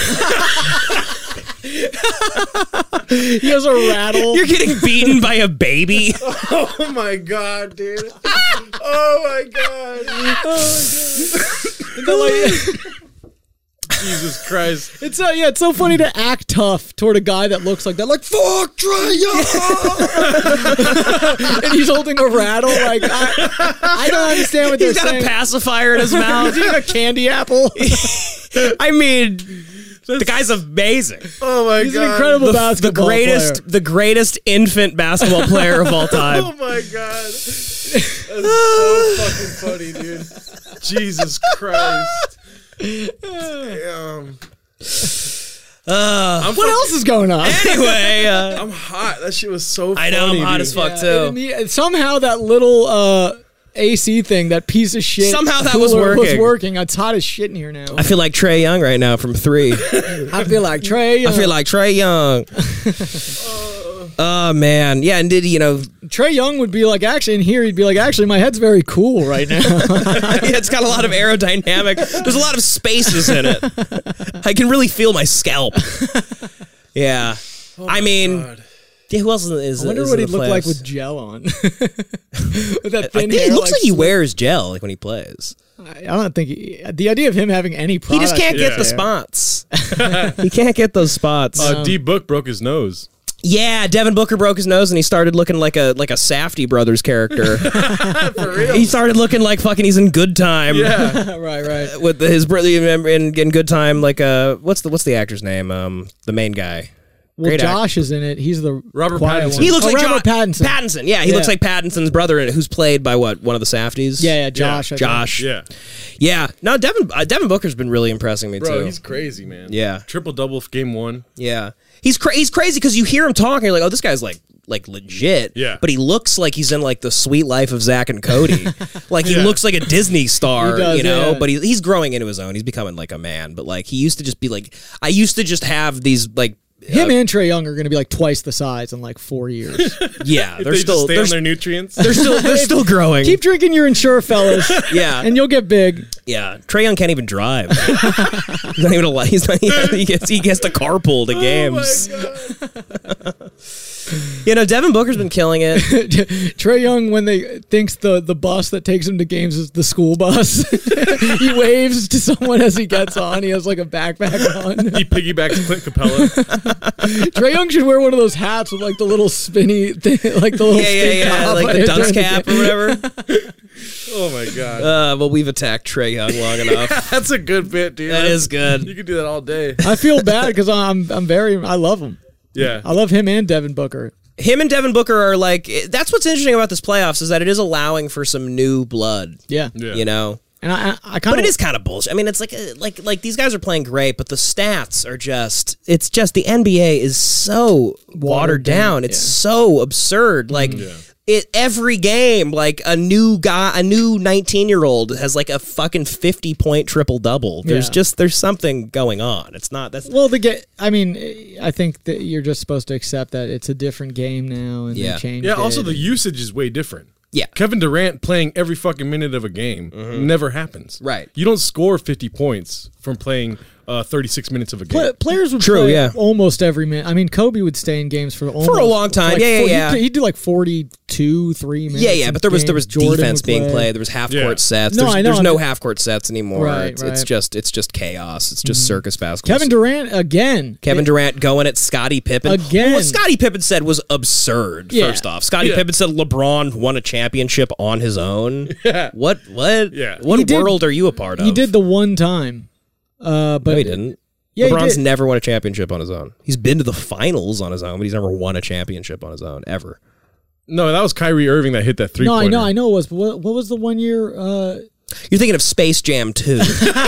He has a rattle. You're getting beaten by a baby. Oh my god, dude. Oh my god. They're like, Jesus Christ. it's so funny to act tough toward a guy that looks like that. Like, fuck Trae Young, and he's holding a rattle. Like, I don't understand what they're He's got saying. a pacifier in his mouth. He's eating a candy apple. I mean, the guy's amazing. Oh my He's god. an incredible The basketball greatest, player. the greatest infant basketball player of all time. Oh my god. That's so fucking funny, dude. Jesus Christ. Damn. What else is going on? Anyway, I'm hot. That shit was so funny. I know I'm hot dude. as fuck Yeah, too. and somehow that little AC thing, that piece of shit. Somehow that was cooler working. It's hot as shit in here now. I feel like Trae Young right now from 3. I feel like Trae. I feel like Trae Young. Oh man, yeah, and Trae Young would be like, actually, in here, he'd be like, actually, my head's very cool right now. it's got a lot of aerodynamic. There's a lot of spaces in it. I can really feel my scalp. Yeah, I mean, God. yeah, who else is? I wonder is what in he'd the look like playoffs? with gel on. With that I thin think hair, it looks like he slick- wears gel like when he plays. I don't think the idea of him having any He product. just can't get Yeah. the spots. He can't get those spots. D Book broke his nose. Yeah, Devin Booker broke his nose and he started looking like a Safdie Brothers character. For real. He started looking like fucking he's in Good Time. Yeah. right. With his brother in Good Time, like what's the actor's name? The main guy. Well, Great Josh is in it. He's the Robert quiet Pattinson. one. He looks like Robert Pattinson. Pattinson, yeah, he Yeah. looks like Pattinson's brother, in it, who's played by one of the Safdies. Yeah, Josh. I think. Josh. Yeah. Yeah. No, Devin Booker's been really impressing me Bro, too. he's crazy, man. Yeah. Triple-double game 1. Yeah, he's crazy because you hear him talking, you're like, oh, this guy's like legit. Yeah. But he looks like he's in like the sweet life of Zach and Cody. Like he Yeah. looks like a Disney star, He does, you know. yeah. But he's growing into his own. He's becoming like a man. But like he used to just be like, I used to just have these like. Him and Trae Young are going to be like twice the size in like 4 years. Yeah, If they're they still just stay they're, on their nutrients. they're still growing. Keep drinking your Ensure, fellas. Yeah. And you'll get big. Yeah, Trae Young can't even drive. He's not even alive. He gets to carpool to games. You know, Devin Booker's been killing it. Trae Young, when they thinks the bus that takes him to games is the school bus, he waves to someone as he gets on. He has like a backpack on. He piggybacks Clint Capella. Trae Young should wear one of those hats with like the little spinny thing, like the little spin top like the dunce cap or whatever. Oh my god. Well, we've attacked Trae Young long enough. That's a good bit, dude. That is good. You could do that all day. I feel bad because I love him. Yeah. I love him and Devin Booker. Him and Devin Booker are like, that's what's interesting about this playoffs is that it is allowing for some new blood. Yeah. You know? And I kind But of. it is kind of bullshit. I mean, it's like these guys are playing great, but the stats are just, it's just, the NBA is so watered down. It's so absurd. Like, every game, like a new 19-year-old has like a fucking 50-point triple-double. There's something going on. It's not, that's, Well, I think that you're just supposed to accept that it's a different game now and they changed Yeah, it. also the usage is way different. Yeah. Kevin Durant playing every fucking minute of a game never happens. Right. You don't score 50 points from playing 36 minutes of a game. Players would True, play yeah. almost every minute. I mean, Kobe would stay in games for almost, a long time. like Yeah. He'd do like 42, 3 minutes. yeah, but there was Jordan defense would being play. played. There was half Yeah. court sets. No, There's, I know. there's no half court sets anymore. Right, It's right. just chaos. It's just circus basketball. Kevin Durant again. Kevin Durant going at Scottie Pippen. Again. What Scottie Pippen said was absurd, Yeah. first off. Scottie Yeah. Pippen said LeBron won a championship on his own. Yeah. What? Yeah. What He did- world are you a part of? He did the one time. But No, he didn't. Yeah, he LeBron's did. never won a championship on his own. He's been to the finals on his own, but he's never won a championship on his own, ever. No, that was Kyrie Irving that hit that three-pointer. No, I know it was. But what was the 1 year? You're thinking of Space Jam 2.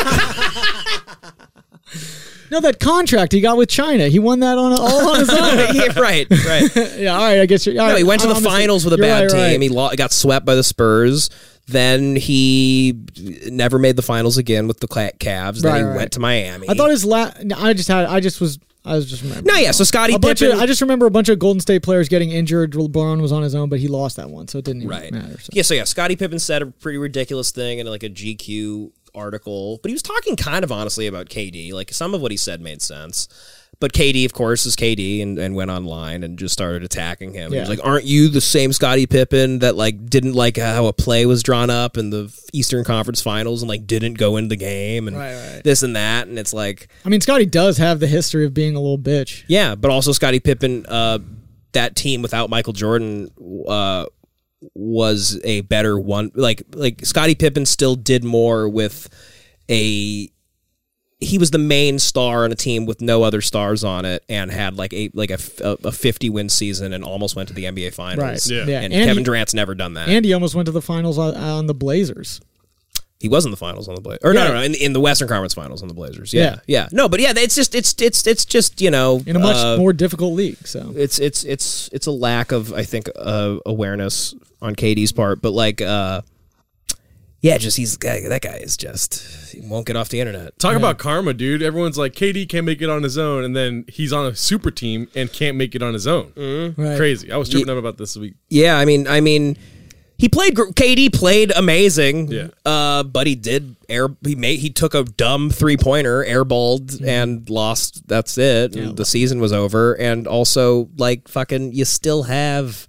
No, that contract he got with China. He won that all on his own. Yeah, right. Yeah, all right. I guess you're. No, he went to the finals with a bad team. He got swept by the Spurs. Then he never made the finals again with the Cavs. Then he went to Miami. I thought his I was just remembering. No, yeah. So Scottie Pippen. I just remember a bunch of Golden State players getting injured. LeBron was on his own, but he lost that one, so it didn't even matter. So. Yeah. Scottie Pippen said a pretty ridiculous thing in like a GQ article, but he was talking kind of honestly about KD. Like some of what he said made sense. But KD, of course, is KD and went online and just started attacking him. Yeah. He was like, aren't you the same Scottie Pippen that like didn't like how a play was drawn up in the Eastern Conference Finals and like didn't go into the game and this and that? And it's like... I mean, Scottie does have the history of being a little bitch. Yeah, but also Scottie Pippen, that team without Michael Jordan was a better one. Like Scottie Pippen still did more with a... He was the main star on a team with no other stars on it, and had like a 50-win season, and almost went to the NBA Finals. Right. Yeah. And Kevin Durant's never done that. And he almost went to the finals on the Blazers. He was in the finals on the Blazers, or no, in the Western Conference Finals on the Blazers. Yeah. No, but yeah, it's just in a much more difficult league. So it's a lack of, I think, awareness on KD's part, but like. Yeah, that guy is just, he won't get off the internet. Talk about karma, dude. Everyone's like, KD can't make it on his own, and then he's on a super team and can't make it on his own. Mm-hmm. Right. Crazy. I was tripping up about this week. Yeah, I mean, KD played amazing. Yeah. But he took a dumb 3-pointer, airballed, and lost. That's it. And the season was over. And also, like, fucking, you still have.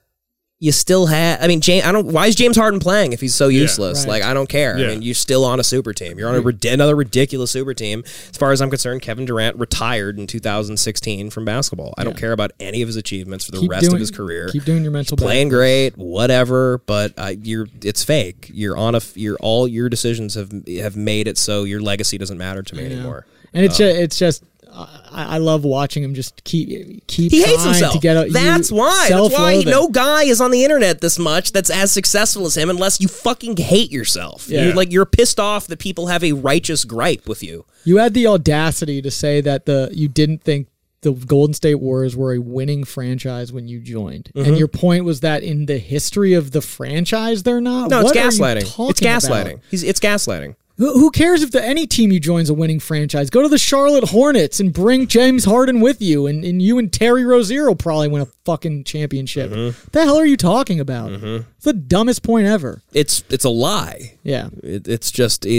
I mean, why is James Harden playing if he's so useless? Right. Like, I don't care. Yeah. I mean, you're still on a super team. You're on another ridiculous super team. As far as I'm concerned, Kevin Durant retired in 2016 from basketball. I don't care about any of his achievements for the rest of his career. Keep doing your mental playing great, whatever, but it's fake. All your decisions have made it so your legacy doesn't matter to me anymore. And it's just I love watching him just keep he hates himself. To get out. That's why no guy is on the internet this much that's as successful as him unless you fucking hate yourself. Yeah. You're pissed off that people have a righteous gripe with you. You had the audacity to say that you didn't think the Golden State Warriors were a winning franchise when you joined. And your point was that in the history of the franchise they're not? No, what it's gaslighting. It's gaslighting. It's gaslighting. Who cares if any team you join is a winning franchise? Go to the Charlotte Hornets and bring James Harden with you, and you and Terry Rozier will probably win a fucking championship. What the hell are you talking about? It's the dumbest point ever. It's a lie. Yeah. It's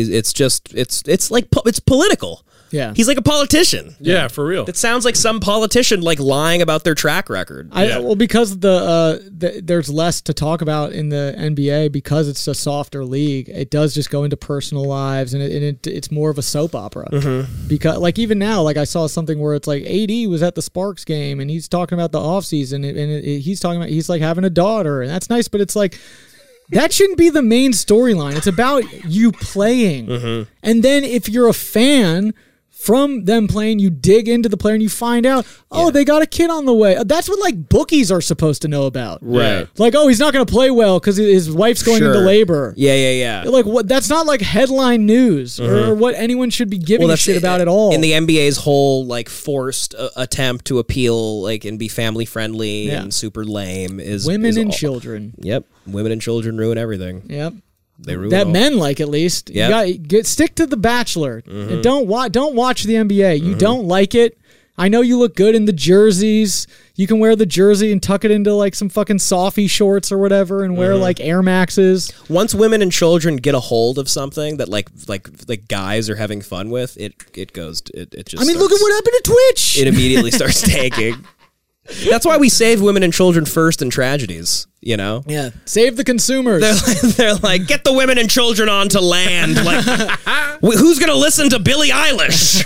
political. Yeah. He's like a politician. Yeah, for real. It sounds like some politician like lying about their track record. Well, because there's less to talk about in the NBA because it's a softer league. It does just go into personal lives, and it's more of a soap opera. Because like even now, like I saw something where it's like AD was at the Sparks game and he's talking about the offseason, and he's talking about he's like having a daughter, and that's nice, but it's like. That shouldn't be the main storyline. It's about you playing. And then if you're a fan from them playing, you dig into the player and you find out, they got a kid on the way. That's what like bookies are supposed to know about. Right. Like, he's not going to play well because his wife's going into labor. Yeah. Like, what? That's not like headline news or what anyone should be giving a shit about at all. In the NBA's whole like forced attempt to appeal like and be family friendly and super lame is women and children. Yep. Women and children ruin everything. Yep. They ruin that all. Men like at least. Yep. You got stick to The Bachelor. And don't watch the NBA. You don't like it. I know you look good in the jerseys. You can wear the jersey and tuck it into like some fucking Softy shorts or whatever and wear like Air Maxes. Once women and children get a hold of something that like guys are having fun with, it just I mean, look at what happened to Twitch. It immediately starts taking. That's why we save women and children first in tragedies, you know? Yeah. Save the consumers. They're like, get the women and children onto land. Like, who's going to listen to Billie Eilish?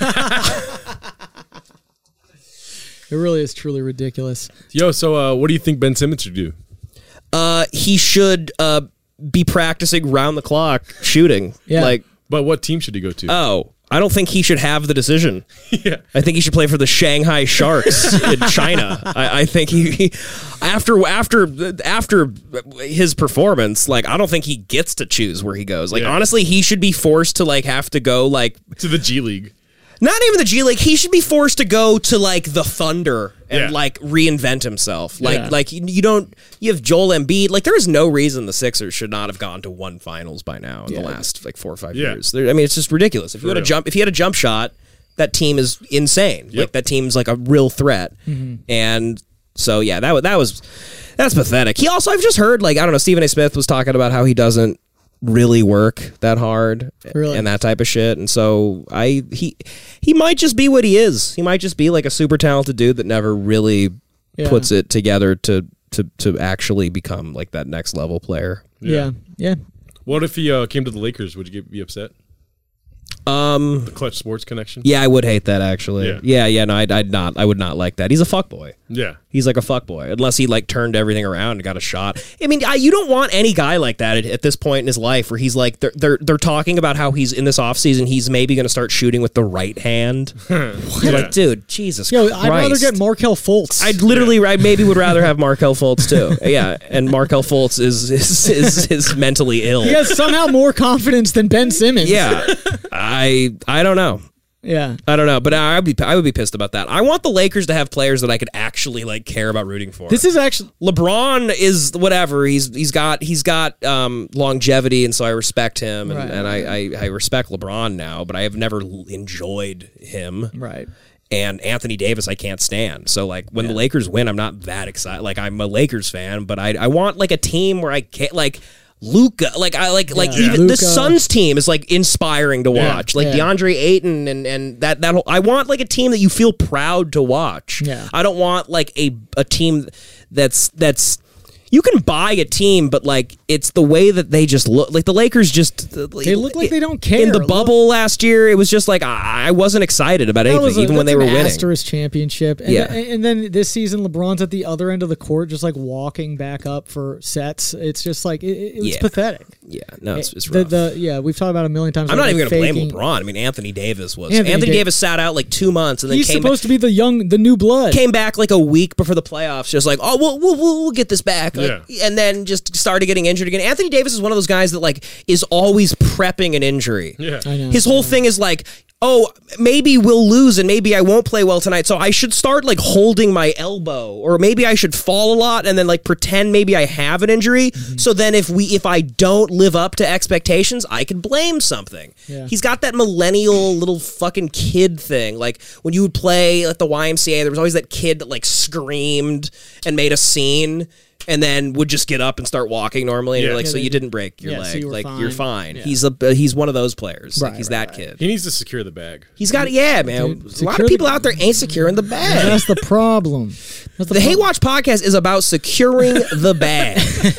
It really is truly ridiculous. Yo, so what do you think Ben Simmons should do? He should be practicing round the clock shooting. Yeah. Like, but what team should he go to? I don't think he should have the decision. Yeah. I think he should play for the Shanghai Sharks in China. I think he after his performance, like I don't think he gets to choose where he goes. Like honestly, he should be forced to like have to go like to the G League. Not even the G League. He should be forced to go to like the Thunder and like reinvent himself. Like you have Joel Embiid. Like there is no reason the Sixers should not have gone to one finals by now in the last like 4 or 5 years. I mean, it's just ridiculous. If you had a jump shot, that team is insane. Like that team's like a real threat. And so yeah, that's pathetic. He also, I've just heard like, I don't know, Stephen A. Smith was talking about how he doesn't really work that hard and that type of shit, and so he might just be what he is. He might just be like a super talented dude that never really puts it together to actually become like that next level player. Yeah. What if he came to the Lakers? Would you be upset? The Clutch Sports connection. Yeah, I would hate that actually. Yeah. No, I would not like that. He's a fuckboy. Yeah, he's like a fuckboy unless he like turned everything around and got a shot. I mean, you don't want any guy like that at this point in his life where he's like they're talking about how he's in this offseason he's maybe going to start shooting with the right hand. Like, dude, Jesus Christ. I'd rather get Markelle Fultz. I maybe would rather have Markelle Fultz too. Yeah, and Markelle Fultz is mentally ill. He has somehow more confidence than Ben Simmons. Yeah, I don't know. Yeah, I don't know, but I would be pissed about that. I want the Lakers to have players that I could actually like care about rooting for. This is actually LeBron is whatever. He's got longevity, and so I respect him, and I respect LeBron now. But I have never enjoyed him. Right. And Anthony Davis, I can't stand. So like when the Lakers win, I'm not that excited. Like I'm a Lakers fan, but I want like a team where I can't like. Luka, even Luka. the Suns team is like inspiring to watch. DeAndre Ayton and that whole, I want like a team that you feel proud to watch. Yeah. I don't want like a team that's you can buy a team, but like it's the way that they just look. Like the Lakers they look like they don't care. In the bubble last year, it was just like I wasn't excited about anything, even when they were winning. Asterisk championship, and then this season, LeBron's at the other end of the court, just like walking back up for sets. It's just like it's pathetic. Yeah, no, it's rough. We've talked about it a million times. I'm not even going to blame LeBron. I mean, Anthony Davis sat out like 2 months, and then he's supposed to be the new blood. Came back like a week before the playoffs, just like, oh, we'll get this back. And then just started getting injured again. Anthony Davis is one of those guys that like is always prepping an injury. Yeah, I know. His whole thing is like, oh, maybe we'll lose and maybe I won't play well tonight, so I should start like holding my elbow, or maybe I should fall a lot and then like pretend maybe I have an injury. So then if I don't live up to expectations, I can blame something. Yeah. He's got that millennial little fucking kid thing. Like when you would play at the YMCA, there was always that kid that like screamed and made a scene. And then would just get up and start walking normally. And you're like, so you didn't break your leg. So you're fine. Yeah. He's one of those players. Right, like, he's that kid. He needs to secure the bag. He's got man. Dude, a lot of people out there ain't securing the bag. That's the problem. The Hate Watch podcast is about securing the bag.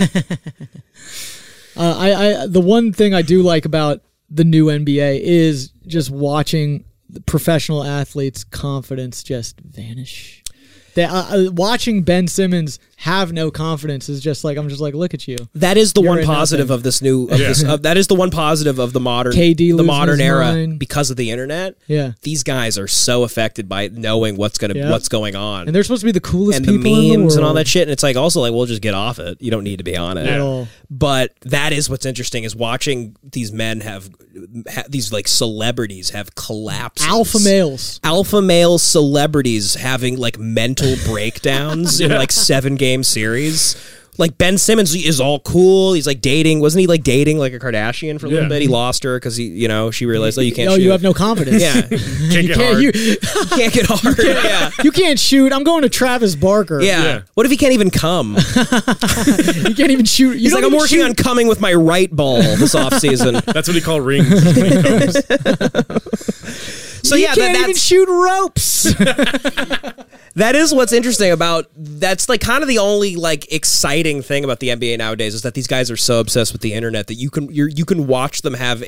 The one thing I do like about the new NBA is just watching the professional athletes' confidence just vanish. Watching Ben Simmons have no confidence is just like, I'm just like, look at you. That is the You're one positive nothing. of this new. That is the one positive of the modern era mind. because of the internet. Yeah, these guys are so affected by knowing what's going on, and they're supposed to be the coolest and people the memes in the world. and all that shit. And it's like also like, we'll just get off it. You don't need to be on it at all. But that is what's interesting is watching these men have these like celebrities have collapses. Alpha male celebrities having like mental breakdowns in like 7-game series. Like Ben Simmons is all cool. He's like dating. Wasn't he like dating like a Kardashian for a little bit? He lost her because she realized, you can't shoot. You have no confidence. Yeah. Can't get hard. You can't get hard. You can't shoot. I'm going to Travis Barker. Yeah. What if he can't even come? You can't even shoot. He's like, I'm working on coming with my right ball this offseason. That's what he called rings when he comes. So you can't even shoot ropes. That is what's interesting about. That's like kind of the only like exciting thing about the NBA nowadays is that these guys are so obsessed with the internet that you can watch them have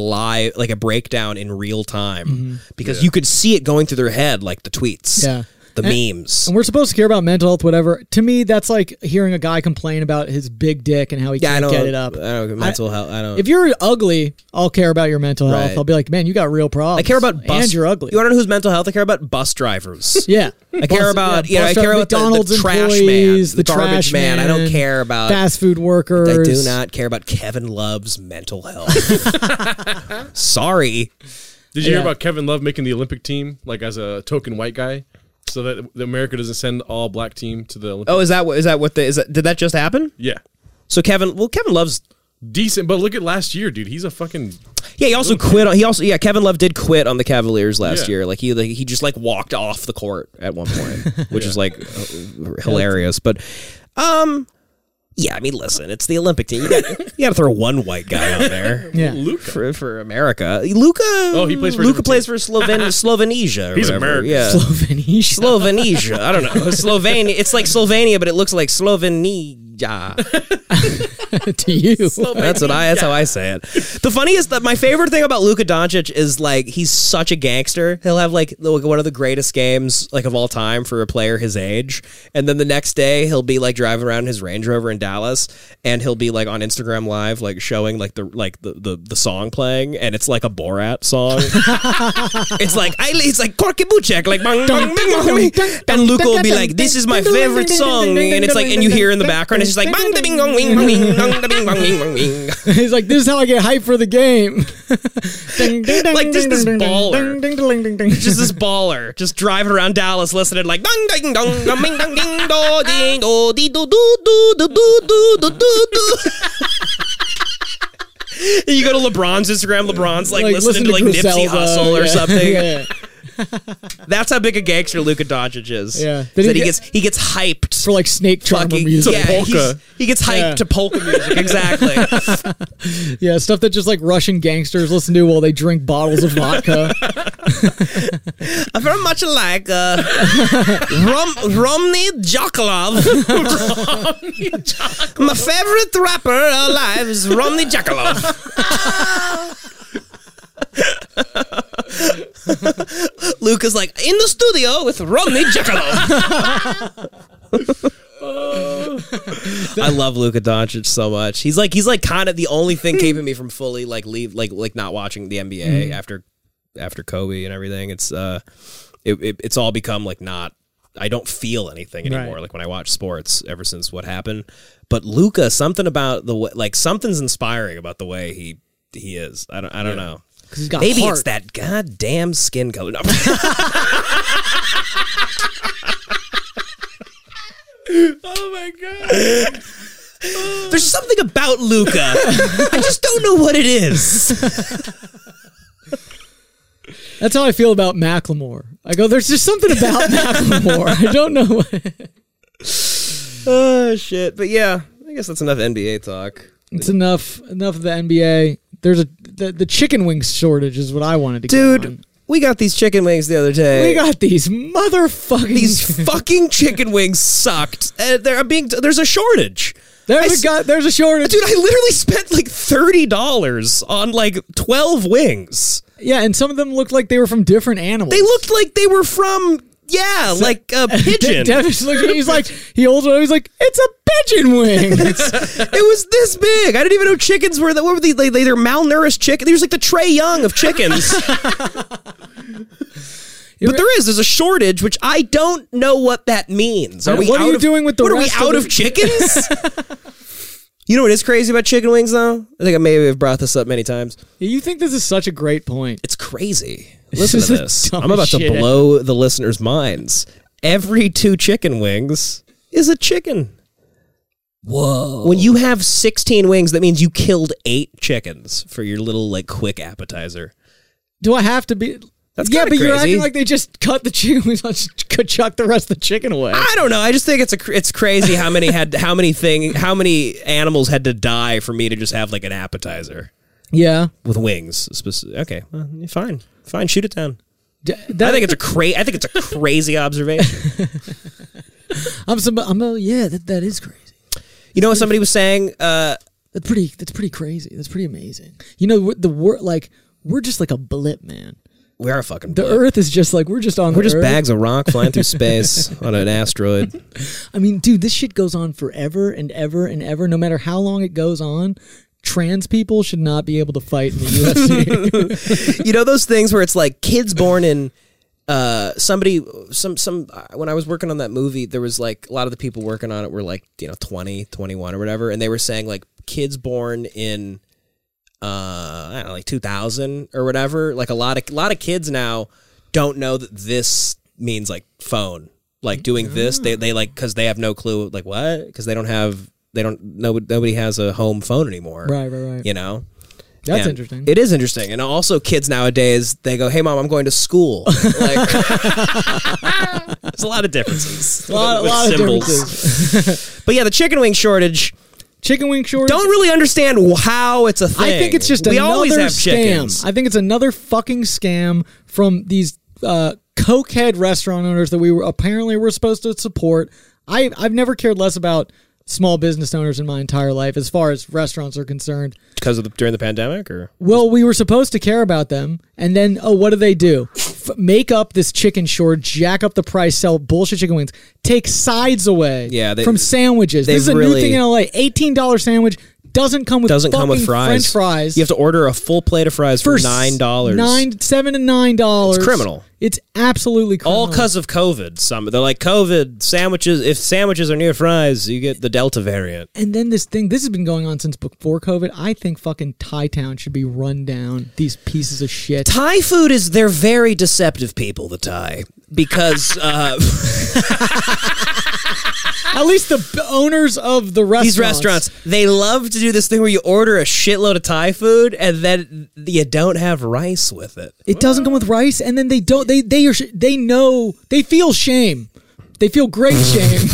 a breakdown in real time because you could see it going through their head like the tweets. Yeah. The memes. And we're supposed to care about mental health, whatever. To me, that's like hearing a guy complain about his big dick and how he can't get it up. I don't mental health. I don't. If you're ugly, I'll care about your mental health. Right. I'll be like, man, you got real problems. I care about bus. And you're ugly. You want to know who's mental health? I care about bus drivers. Yeah. I care about I care about McDonald's the trash man, employees, the garbage man. I don't care about fast food workers. I do not care about Kevin Love's mental health. Sorry. Did you hear about Kevin Love making the Olympic team, like as a token white guy, so that America doesn't send all black team to the Olympics? Oh, did that just happen? Yeah. So Kevin Love's decent, but look at last year, dude. He's a fucking he also quit. Kevin Love did quit on the Cavaliers last year. Like he just like walked off the court at one point, which is like hilarious. But yeah, I mean, listen, it's the Olympic team. You got to throw one white guy out there. Yeah, Luka for America. Luka. Oh, he plays for Slovenesia. He's whatever. American. Yeah, Slovenesia. I don't know. Slovenia. It's like Slovenia, but it looks like Slovenia. To you. That's how I say it. The funniest, my favorite thing about Luka Doncic is like he's such a gangster. He'll have like one of the greatest games like of all time for a player his age, and then the next day he'll be like driving around in his Range Rover in Dallas, and he'll be like on Instagram Live like showing like the song playing, and it's like a Borat song. It's like Corky Buchek, like bang, bang, bang, bang, and Luka will be like, "This is my favorite song," and it's like, and you hear in the background, it's just like bang, bing, bong, wing, bong, wing, bong, bing, bong, wing, bong, wing. He's like, "This is how I get hyped for the game." Like just this baller, just this baller, just driving around Dallas listening like dong ding dong dong ding dong ding do ding do dee do do do do do do do do. You go to LeBron's Instagram. LeBron's like listening to like Nipsey Hussle or something. Yeah. That's how big a gangster Luka Doncic is. Yeah, that he gets hyped for like Snake Charmer music. Yeah, polka. He gets hyped to polka music. Exactly. Yeah, stuff that just like Russian gangsters listen to while they drink bottles of vodka. I very much like Romney Jakalov. My favorite rapper alive is Romney Jakalov. Luka's like in the studio with Romney Jakalov. I love Luka Doncic so much. He's like kind of the only thing keeping me from fully like not watching the NBA after Kobe and everything. It's all become like not. I don't feel anything anymore. Right. Like when I watch sports ever since what happened. But Luka, something about the way, like something's inspiring about the way he is. I don't know. He's got maybe heart. It's that goddamn skin color. No. Oh my god. There's something about Luka. I just don't know what it is. That's how I feel about Macklemore. I go, there's just something about Macklemore. I don't know what. Oh shit. But yeah, I guess that's enough NBA talk. It's enough of the NBA. There's the chicken wings shortage is what I wanted to get Dude, on. We got these chicken wings the other day. We got these motherfucking... These fucking chicken wings sucked. There's a shortage. There's a shortage. Dude, I literally spent like $30 on like 12 wings. Yeah, and some of them looked like they were from different animals. They looked like they were from... Yeah, like a pigeon. Dennis looked at me, he's like, he's like, it's a pigeon wing. It was this big. I didn't even know chickens were that. What were these? They're malnourished chicken. There's like the Trae Young of chickens. But there's a shortage, which I don't know what that means. What are you doing with the rest? Are we out of chickens? You know what is crazy about chicken wings, though? I think I maybe have brought this up many times. You think this is such a great point. It's crazy. Listen to this. I'm about shit. to blow the listeners' minds. Every 2 chicken wings is a chicken. Whoa. When you have 16 wings, that means you killed 8 chickens for your little, like, quick appetizer. Do I have to be... That's yeah, but crazy. You're acting like they just cut the chicken wings and chuck the rest of the chicken away. I don't know. I just think it's crazy how many animals had to die for me to just have like an appetizer. Yeah, with wings. Okay, well, fine. Shoot it down. I think it's a crazy observation. That is crazy. You know what somebody was saying? That's pretty crazy. That's pretty amazing. You know, we're just like a blip, man. We are a fucking The blip. Earth is just like, we're just on We're the just Earth. bags of rock flying through space on an asteroid. I mean, dude, this shit goes on forever and ever and ever. No matter how long it goes on, trans people should not be able to fight in the UFC. You know those things where it's like kids born in when I was working on that movie, there was like a lot of the people working on it were like, 20, 21 or whatever, and they were saying like kids born in I don't know, like 2000 or whatever, like a lot of kids now don't know that this means like phone, like doing this, they like, because they have no clue, like what, because nobody has a home phone anymore, Right. you know. That's And interesting. It is interesting. And also kids nowadays, they go, hey, Mom, I'm going to school. Like, there's a lot of differences. A lot of differences. But yeah, the chicken wing shortage, Chicken wing shortage. don't really understand how it's a thing. I think it's just we another always have scam. chickens. I think it's another fucking scam from these cokehead restaurant owners that we were apparently were supposed to support. I've never cared less about small business owners in my entire life as far as restaurants are concerned. Because of during the pandemic, or? Well, we were supposed to care about them, and then, what do? Make up this chicken shortage, jack up the price, sell bullshit chicken wings, take sides away from sandwiches. This is a new thing in LA. $18 sandwich doesn't come with fries. French fries. You have to order a full plate of fries for $9. $7 to $9. It's criminal. It's absolutely criminal. All because of COVID. They're like, COVID sandwiches. If sandwiches are near fries, you get the Delta variant. And then this has been going on since before COVID. I think fucking Thai Town should be run down. These pieces of shit. Thai food they're very deceptive people, the Thai. Because at least the owners of the restaurants. These restaurants, they love to do this thing where you order a shitload of Thai food and then you don't have rice with it. It doesn't come with rice, and then they don't. They know, they feel shame. They feel great shame.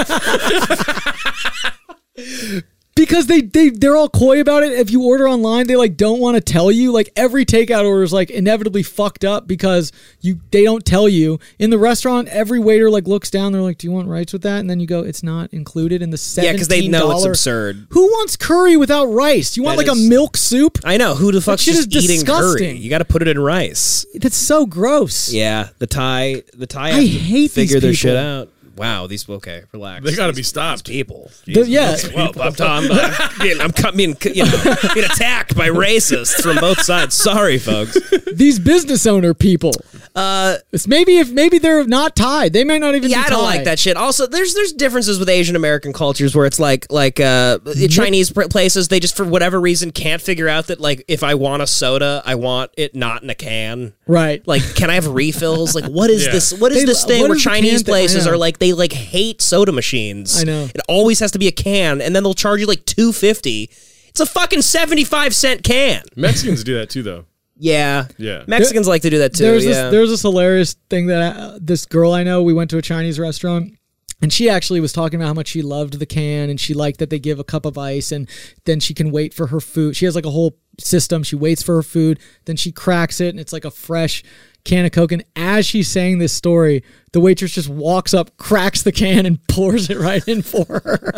Because they're all coy about it. If you order online, they like don't want to tell you. Like every takeout order is like inevitably fucked up because they don't tell you. In the restaurant, every waiter like looks down. They're like, "Do you want rice with that?" And then you go, "It's not included in the $17." Yeah, because they know it's absurd. Who wants curry without rice? You want That like a is- milk soup? I know. Who the fuck's shit just is eating disgusting. curry? You got to put it in rice. That's so gross. Yeah, the Thai have I to hate these figure their shit people. out. Wow, okay, relax. They got to be These stopped. people. Yeah. Well, I'm being attacked by racists from both sides. Sorry, folks. These business owner people. It's maybe they're not Thai. They may not even. Yeah, be I don't Thai. like that shit. Also, there's differences with Asian American cultures where it's like Chinese places, they just for whatever reason can't figure out that like if I want a soda, I want it not in a can. Right. Like, can I have refills? Like, what is this? What is this thing what where is the Chinese can thing? I places know. are like they like hate soda machines? I know. It always has to be a can, and then they'll charge you like $2.50. It's a fucking 75-cent can. Mexicans do that too, though. Yeah. Yeah. Mexicans like to do that too. There's yeah. this hilarious thing that this girl I know. We went to a Chinese restaurant. And she actually was talking about how much she loved the can and she liked that they give a cup of ice and then she can wait for her food. She has like a whole system. She waits for her food, then she cracks it and it's like a fresh can of Coke. And as she's saying this story, the waitress just walks up, cracks the can and pours it right in for her.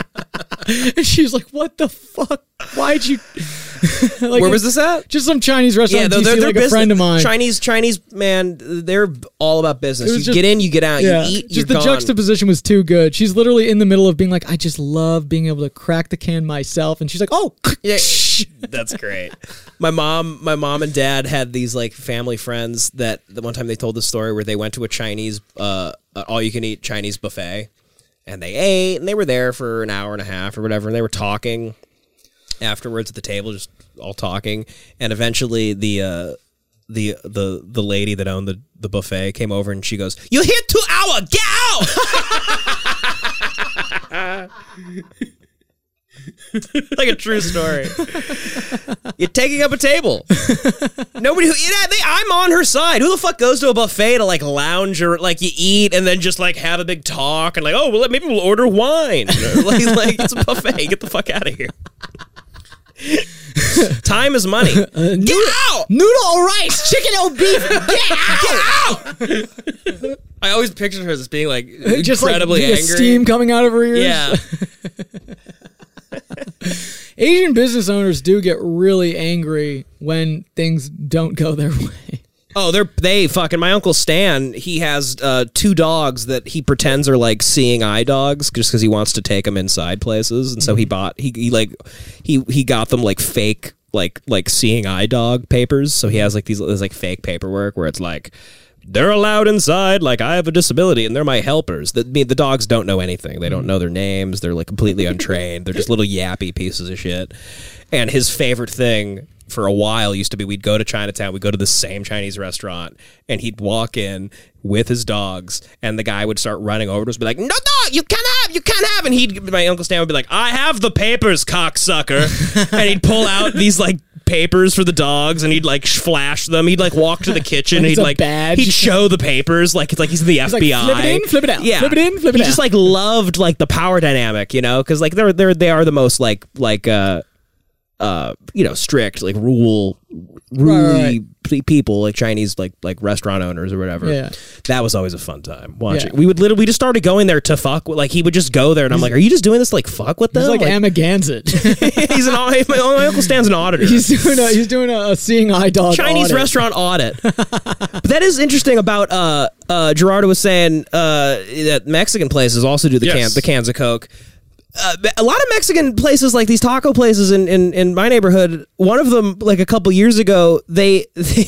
And she's like, what the fuck? Why'd you... like, Where was this at? Just some Chinese restaurant. Yeah, they're like a business. friend of mine. Chinese, man, they're all about business. It You was just- get in, you get out. Yeah, You eat, just you're the gone. juxtaposition was too good. She's literally in the middle of being like, I just love being able to crack the can myself. And she's like, oh, Yeah, that's great. My mom and dad had these like family friends that the one time they told the story where they went to a Chinese, all you can eat Chinese buffet, and they ate and they were there for an hour and a half or whatever, and they were talking afterwards at the table, just all talking, and eventually the lady that owned the buffet came over and she goes, "You here 2 hour, get out!" Like a true story. You're taking up a table. Nobody. I'm on her side. Who the fuck goes to a buffet to like lounge or like you eat and then just like have a big talk and like, oh, well, maybe we'll order wine. like it's a buffet. Get the fuck out of here. Time is money. Get out! noodle or rice, chicken or beef, get out! Get out! I always pictured her as being like Just incredibly like angry. steam coming out of her ears. Yeah. Asian business owners do get really angry when things don't go their way. Oh, they fucking. My Uncle Stan, he has 2 dogs that he pretends are like seeing eye dogs just because he wants to take them inside places, and so he got them like fake like seeing eye dog papers. So he has like these like fake paperwork where it's like, they're allowed inside, like I have a disability and they're my helpers. The dogs don't know anything. They don't know their names. They're like completely untrained. They're just little yappy pieces of shit. And his favorite thing for a while used to be we'd go to Chinatown, we'd go to the same Chinese restaurant, and he'd walk in with his dogs, and the guy would start running over to us and be like, no, you can't have. And my Uncle Stan would be like, I have the papers, cocksucker. And he'd pull out these like papers for the dogs, and he'd like flash them. He'd like walk to the kitchen, and he'd like badge. He'd show the papers like he's in the FBI. Like, flip it in, flip it out. Yeah, flip it in, flip it he out. just like loved like the power dynamic, you know, because like they are the most strict like ruly people, like Chinese like restaurant owners or whatever. Yeah. That was always a fun time watching. Yeah. We just started going there to fuck with, like he would just go there and I'm like, are you just doing this to like fuck with them? He's like Amagansett. My Uncle Stan's an auditor. He's doing a seeing eye dog Chinese audit. restaurant audit. But that is interesting about Gerardo was saying that Mexican places also do the cans of Coke. A lot of Mexican places, like these taco places in my neighborhood, one of them, like a couple years ago, they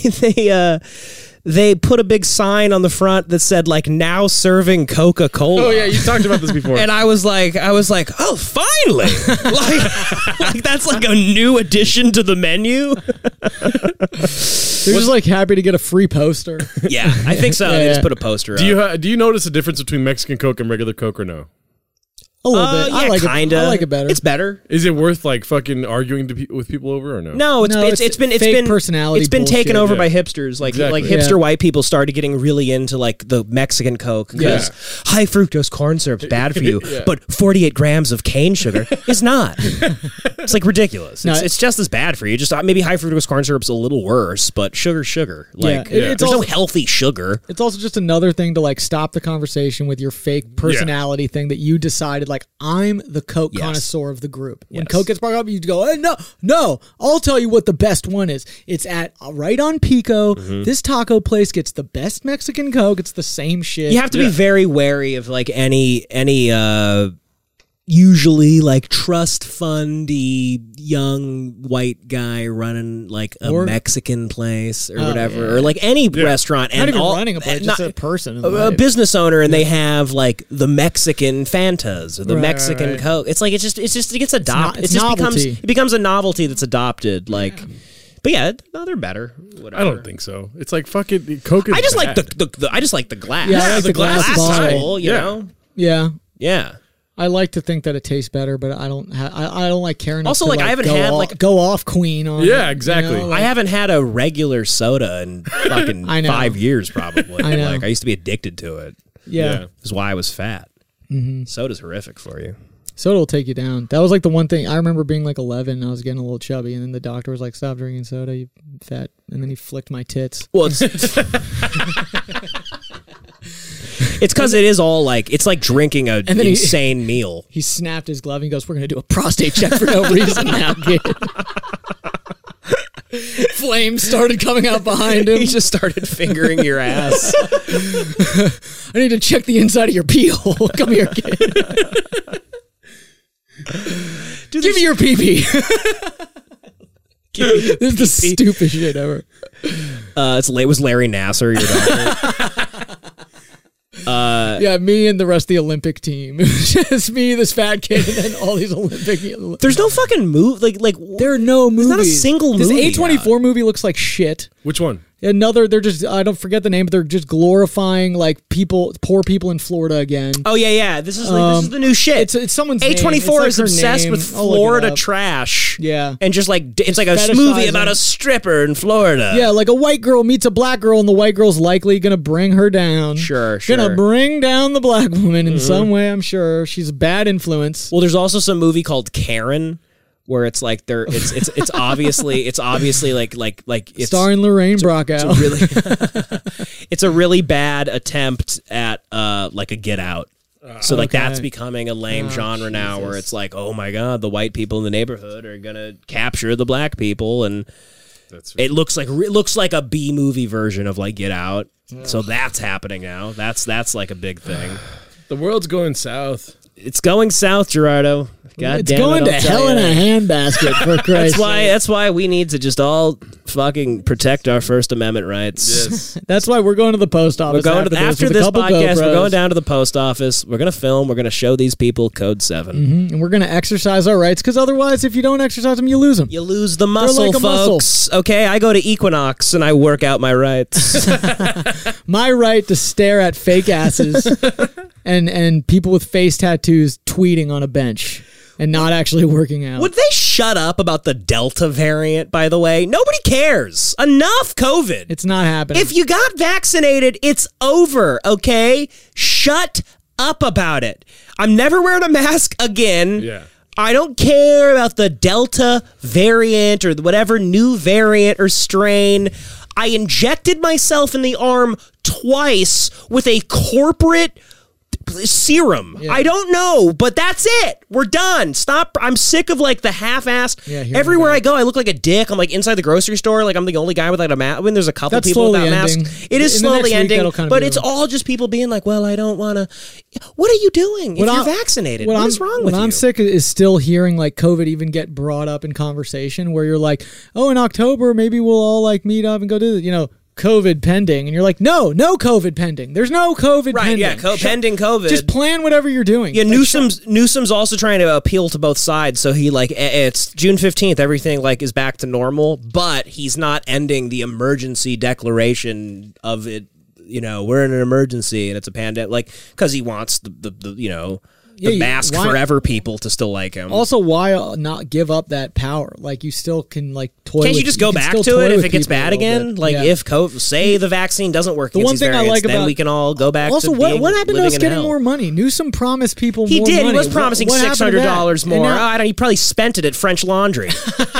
put a big sign on the front that said like now serving Coca-Cola. Oh yeah, you talked about this before. And I was like, oh, finally! like that's like a new addition to the menu. They're just like happy to get a free poster. Yeah, I think so. They just put a poster up. Do you notice a difference between Mexican Coke and regular Coke or no? A little bit. Yeah, I like kinda. it. I like it better. It's better. Is it worth like fucking arguing with people over or no? No, it's been personality. It's been taken bullshit. over by hipsters. Like Exactly. like hipster white people started getting really into like the Mexican Coke because high fructose corn syrup's bad for you, but 48 grams of cane sugar is not. It's like ridiculous. It's just as bad for you. Just maybe high fructose corn syrup's a little worse, but sugar. Like it's there's also, no healthy sugar. It's also just another thing to like stop the conversation with your fake personality thing that you decided like I'm the Coke connoisseur of the group. When Coke gets brought up, you go, hey, no, I'll tell you what the best one is. It's at right on Pico. This taco place gets the best Mexican Coke. It's the same shit. You have to be very wary of like any usually like trust fundy young white guy running like a Mexican place or whatever, or like any restaurant, not and even running a place, just a person, a business owner, and they have like the Mexican Fantas or the Mexican Coke. It's like it gets adopted. It becomes a novelty that's adopted. Like. But yeah, no, they're better. Whatever. I don't think so. It's like fucking Coke. I just like I just like the glass. Yeah, I like the glass bottle. Cool, you know. Yeah. I like to think that it tastes better, but I don't like caring. Also, to, like, I haven't had like go off Queen on. Yeah, it, exactly. You know? Like, I haven't had a regular soda in fucking 5 years, probably. I know. Like I used to be addicted to it. Yeah. That's why I was fat. Soda's horrific for you. Soda will take you down. That was like the one thing I remember being like 11 and I was getting a little chubby, and then the doctor was like, "Stop drinking soda, you fat." And then he flicked my tits. Well, it's because it is all like it's like drinking a insane meal. He snapped his glove and he goes, "We're gonna do a prostate check for no reason now, kid." Flames started coming out behind him. He just started fingering your ass. I need to check the inside of your pee hole. Come here, kid. Give me your pee-pee. This is the stupidest shit ever. It was Larry Nassar, your doctor. Yeah, me and the rest of the Olympic team. Just me, this fat kid, and then all these Olympic. There's no fucking move. Like there are no movies. There's not a single movie. This A24 movie looks like shit. Which one? They're just, I don't forget the name, but they're just glorifying like poor people in Florida again. Oh yeah. This is the new shit. It's someone's A24 is like obsessed with Florida trash. Yeah. And just like, it's like a movie about a stripper in Florida. Yeah, like a white girl meets a black girl and the white girl's likely going to bring her down. Sure. Going to bring down the black woman in some way, I'm sure. She's a bad influence. Well, there's also some movie called Karen, where it's like it's obviously like it's starring Lorraine Bracco. It's a really bad attempt at like a Get Out. So like that's becoming a lame genre now, where it's like, oh my god, the white people in the neighborhood are gonna capture the black people, and It looks like a B movie version of like Get Out. So that's happening now. That's like a big thing. The world's going south. It's going south, Gerardo. God It's damn going it, to I'll tell hell in you. a handbasket, for Christ's sake. That's why we need to just all fucking protect our First Amendment rights. Yes. That's why we're going to the post office. We're going after this podcast. GoPros. We're going down to the post office. We're gonna film. We're gonna show these people Code 7. And we're going to exercise our rights, because otherwise, if you don't exercise them, you lose them. You lose the muscle, like a muscle. folks. Okay, I go to Equinox and I work out my rights. My right to stare at fake asses and people with face tattoos tweeting on a bench and not actually working out. Would they shut up about the Delta variant, by the way? Nobody cares. Enough COVID. It's not happening. If you got vaccinated, it's over, okay? Shut up about it. I'm never wearing a mask again. Yeah. I don't care about the Delta variant or whatever new variant or strain. I injected myself in the arm twice with a corporate serum. Yeah. I don't know, but that's it. We're done. Stop. I'm sick of like the half-assed. Yeah, here Everywhere we go. I go, I look like a dick. I'm like inside the grocery store. Like I'm the only guy without a mask. I mean, there's a couple That's people without slowly ending. masks. It is In the next slowly week, ending, that'll kind of but be it's over. all just people being like, well, I don't want to. What are you doing if you're vaccinated? What is wrong with you? What I'm sick of is still hearing like COVID even get brought up in conversation where you're like, oh, in October, maybe we'll all like meet up and go do COVID pending. And you're like, no COVID pending. There's no COVID Right, pending. yeah, pending COVID. Just plan whatever you're doing. Yeah, Like, Newsom's also trying to appeal to both sides. So he it's June 15th, everything like is back to normal, but he's not ending the emergency declaration of it. We're in an emergency and it's a pandemic, like because he wants the mask forever people to still like him. Also, why not give up that power? Like you still can like toy. Can't with, you just go can back still to toy it if with it gets people a bad little again? bit. Like Yeah. if say the vaccine doesn't work The against one these thing I variants, like then about we can all go back also to being what happened to living us in getting hell. more money? Newsom promised people He more did. money. He was promising What happened to that? $600 And more. now- I don't. He probably spent it at French Laundry.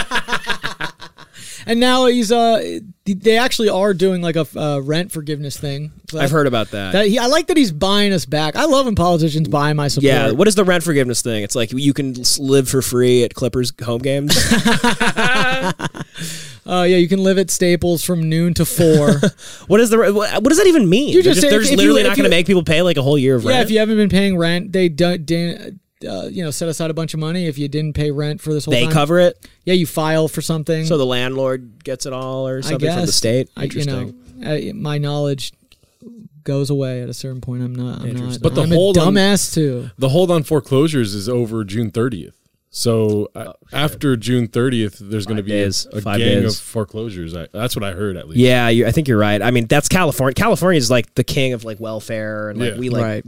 And now he's they actually are doing like a rent forgiveness thing. So I've heard about that. I like that he's buying us back. I love when politicians buy my support. Yeah, what is the rent forgiveness thing? It's like you can live for free at Clippers home games. Yeah, you can live at Staples from noon to 4. What does that even mean? You just say they're if just you- literally if not going to you- make people pay like a whole year of rent. Yeah, if you haven't been paying rent, they set aside a bunch of money. If you didn't pay rent for this whole they time, cover it, yeah, you file for something. so the landlord gets it all, or I something guess from the state. Interesting. My knowledge goes away at a certain point. I'm not. But the I'm hold a on- dumbass too. The hold on foreclosures is over June 30th. So after June 30th, there's going to be a 5 gang days. of foreclosures. That's what I heard at least. Yeah, I think you're right. I mean, that's California. California is like the king of like welfare, and like Yeah.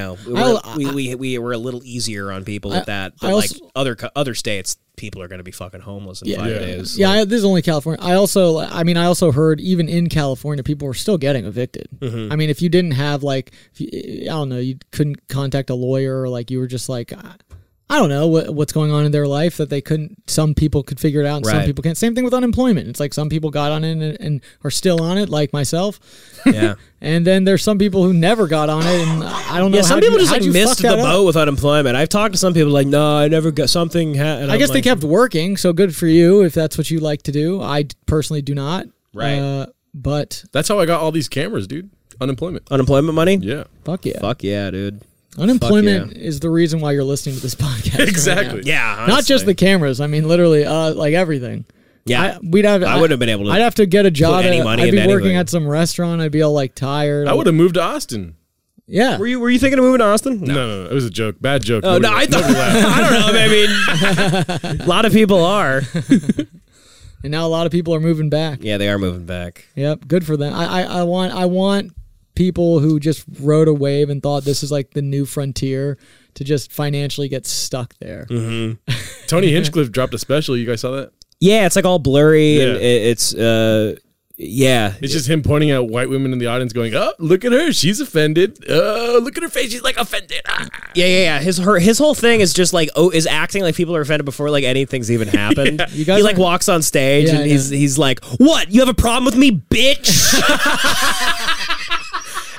we were a little easier on people with that. But like other states, people are going to be fucking homeless in 5 days. Yeah, this is only California. I also heard even in California, people were still getting evicted. Mm-hmm. I mean, if you didn't have like, I don't know, you couldn't contact a lawyer, or like you were just like, I don't know what's going on in their life that they couldn't. Some people could figure it out, and some Right. people can't. Same thing with unemployment. It's like some people got on it and are still on it, like myself. Yeah. And then there's some people who never got on it, and I don't know. Yeah, some how'd people you- just how'd like you fuck missed the that up? boat with unemployment. I've talked to some people like, no, I never got something. I guess they kept working, so good for you if that's what you like to do. I personally do not. Right. But That's how I got all these cameras, dude. Unemployment. unemployment money. Yeah. fuck yeah. Fuck yeah, dude. Unemployment is the reason why you're listening to this podcast. Exactly. Right now. Yeah, Not just honestly. the cameras. I mean, literally, like everything. Yeah, I wouldn't have been able to. I'd have to get a job. any money I'd be into working anything. at some restaurant. I'd be all like tired. I would have moved to Austin. Yeah. Were you thinking of moving to Austin? No, it was a joke. Bad joke. Oh no, I Nobody laughed. don't know. I mean, a lot of people are. And now a lot of people are moving back. Yeah, they are moving back. Yep. Good for them. I want people who just rode a wave and thought this is like the new frontier to just financially get stuck there. Tony Hinchcliffe dropped a special. You guys saw that? Yeah, it's like all blurry and Yeah. it's yeah. It's just him pointing at white women in the audience going, oh, look at her. She's offended. Oh, look at her face. She's like offended. Ah. Yeah. His whole thing is just like is acting like people are offended before like anything's even happened. You guys he like are- walks on stage Yeah, and he's like, "What? You have a problem with me, bitch?"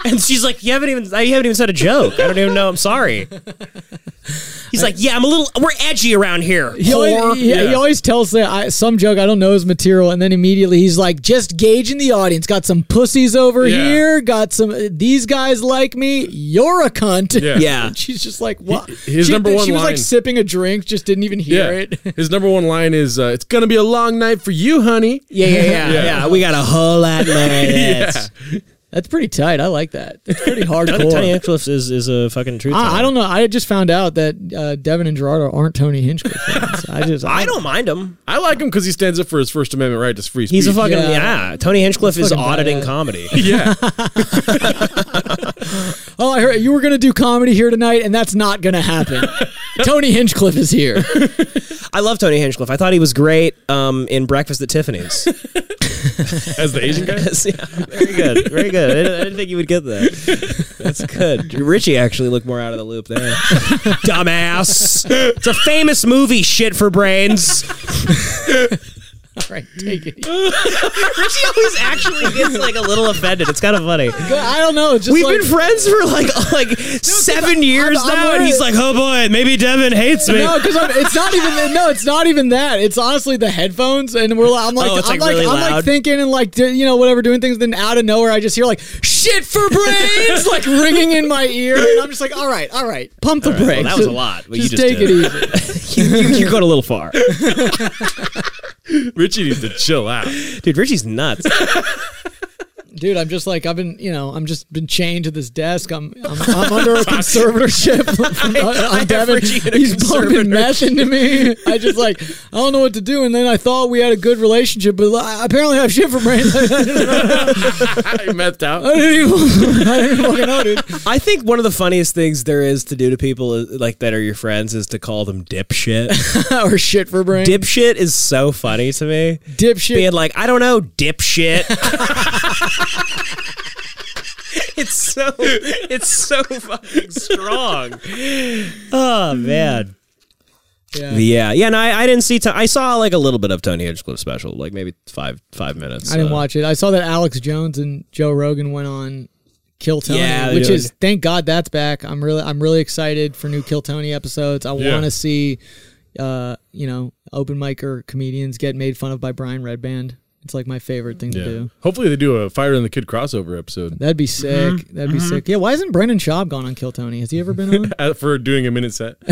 And she's like, you haven't even said a joke. I don't even know. I'm sorry. He's like, yeah, we're edgy around here. He always tells some joke I don't know his material, and then immediately he's like, just gauging the audience. Got some pussies over here. Got some, these guys like me. You're a cunt. Yeah. And she's just like, what? His number one She was line, like sipping a drink, just didn't even hear it. His number one line is, it's going to be a long night for you, honey. Yeah. We got a whole lot more. That's pretty tight. I like that. It's pretty hardcore. Tony Hinchcliffe is a fucking truth teller. I don't know. I just found out that Devin and Gerardo aren't Tony Hinchcliffe fans. I don't mind him. I like him because he stands up for his First Amendment right to free speech. He's a fucking Tony Hinchcliffe is auditing comedy. Yeah. Oh, I heard you were going to do comedy here tonight, and that's not going to happen. Tony Hinchcliffe is here. I love Tony Hinchcliffe. I thought he was great in Breakfast at Tiffany's. As the Asian guy? Yeah, very good. Very good. I didn't think you would get that. That's good. Richie actually looked more out of the loop there. Dumbass. It's a famous movie, Shit for Brains. All right, take it. Richie always actually gets like a little offended. It's kind of funny. I don't know. It's just We've been friends for like 7 years now, and he's like, "Oh boy, maybe Devin hates me." No, because it's not even. No, it's not even that. It's honestly the headphones, and I'm like thinking and like whatever, doing things. Then out of nowhere, I just hear like "shit for brains" like ringing in my ear, and I'm just like, all right, pump the brakes. Well, that was a lot. Just take it easy. You're going a little far. Richie needs to chill out. Dude, Richie's nuts. Dude, I'm just like, I'm just been chained to this desk. I'm under a conservatorship. I'm Devin. He's pumping meth into me. I don't know what to do. And then I thought we had a good relationship, but apparently I have shit for brains. I methed out. I didn't even fucking know, dude. I think one of the funniest things there is to do to people like that are your friends is to call them dipshit. Or shit for brains. Dipshit is so funny to me. Dipshit. Being like, I don't know, dipshit. It's so fucking strong. Oh man. Yeah. No, I didn't see. I saw like a little bit of Tony Hinchcliffe special, like maybe five minutes. I didn't watch it. I saw that Alex Jones and Joe Rogan went on Kill Tony, which did. is thank God that's back. I'm really excited for new Kill Tony episodes. I want to see, open micer comedians get made fun of by Brian Redband. It's like my favorite thing to do. Hopefully they do a Fighter and the Kid crossover episode. That'd be sick. Mm-hmm. That'd be sick. Yeah, why hasn't Brendan Schaub gone on Kill Tony? Has he ever been on? For doing a minute set.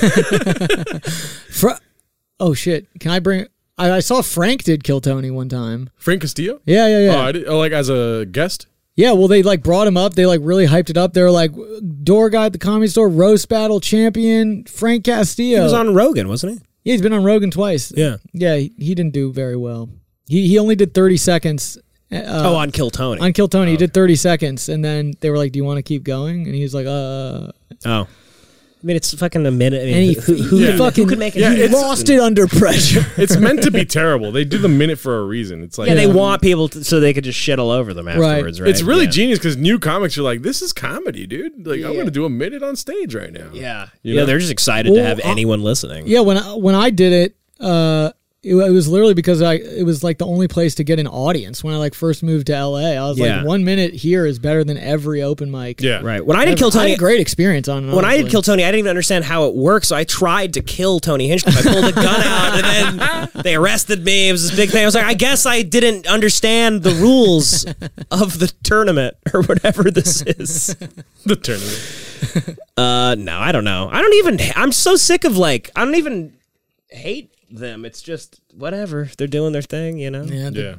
Oh, shit. Can I bring... I saw Frank did Kill Tony one time. Frank Castillo? Yeah. Like as a guest? Yeah, well, they like brought him up. They like really hyped it up. They were like, door guy at the Comedy Store, roast battle champion, Frank Castillo. He was on Rogan, wasn't he? Yeah, he's been on Rogan twice. Yeah. Yeah, he didn't do very well. He only did 30 seconds. On Kill Tony. On Kill Tony, he did 30 seconds, and then they were like, "Do you want to keep going?" And he was like, Oh. I mean, it's fucking a minute. I mean, and he who could make it? He lost it under pressure. It's meant to be terrible. They do the minute for a reason. It's like they want people so they could just shit all over them afterwards, right? It's really genius because new cocomics are like, "This is comedy, dude. Like, I'm going to do a minute on stage right now." Yeah, you know? They're just excited to have anyone listening. Yeah, when I did it. It was literally because it was like the only place to get an audience when I like first moved to LA. I was like, 1 minute here is better than every open mic. Yeah, right. When I did Kill Tony, I had a great experience on it. When I did Kill Tony, I didn't even understand how it worked, so I tried to kill Tony Hinchcliffe. I pulled a gun out, and then they arrested me. It was this big thing. I was like, I guess I didn't understand the rules of the tournament or whatever this is. The tournament. No, I don't know. I'm so sick of I don't even hate them. It's just whatever. They're doing their thing, you know? Yeah.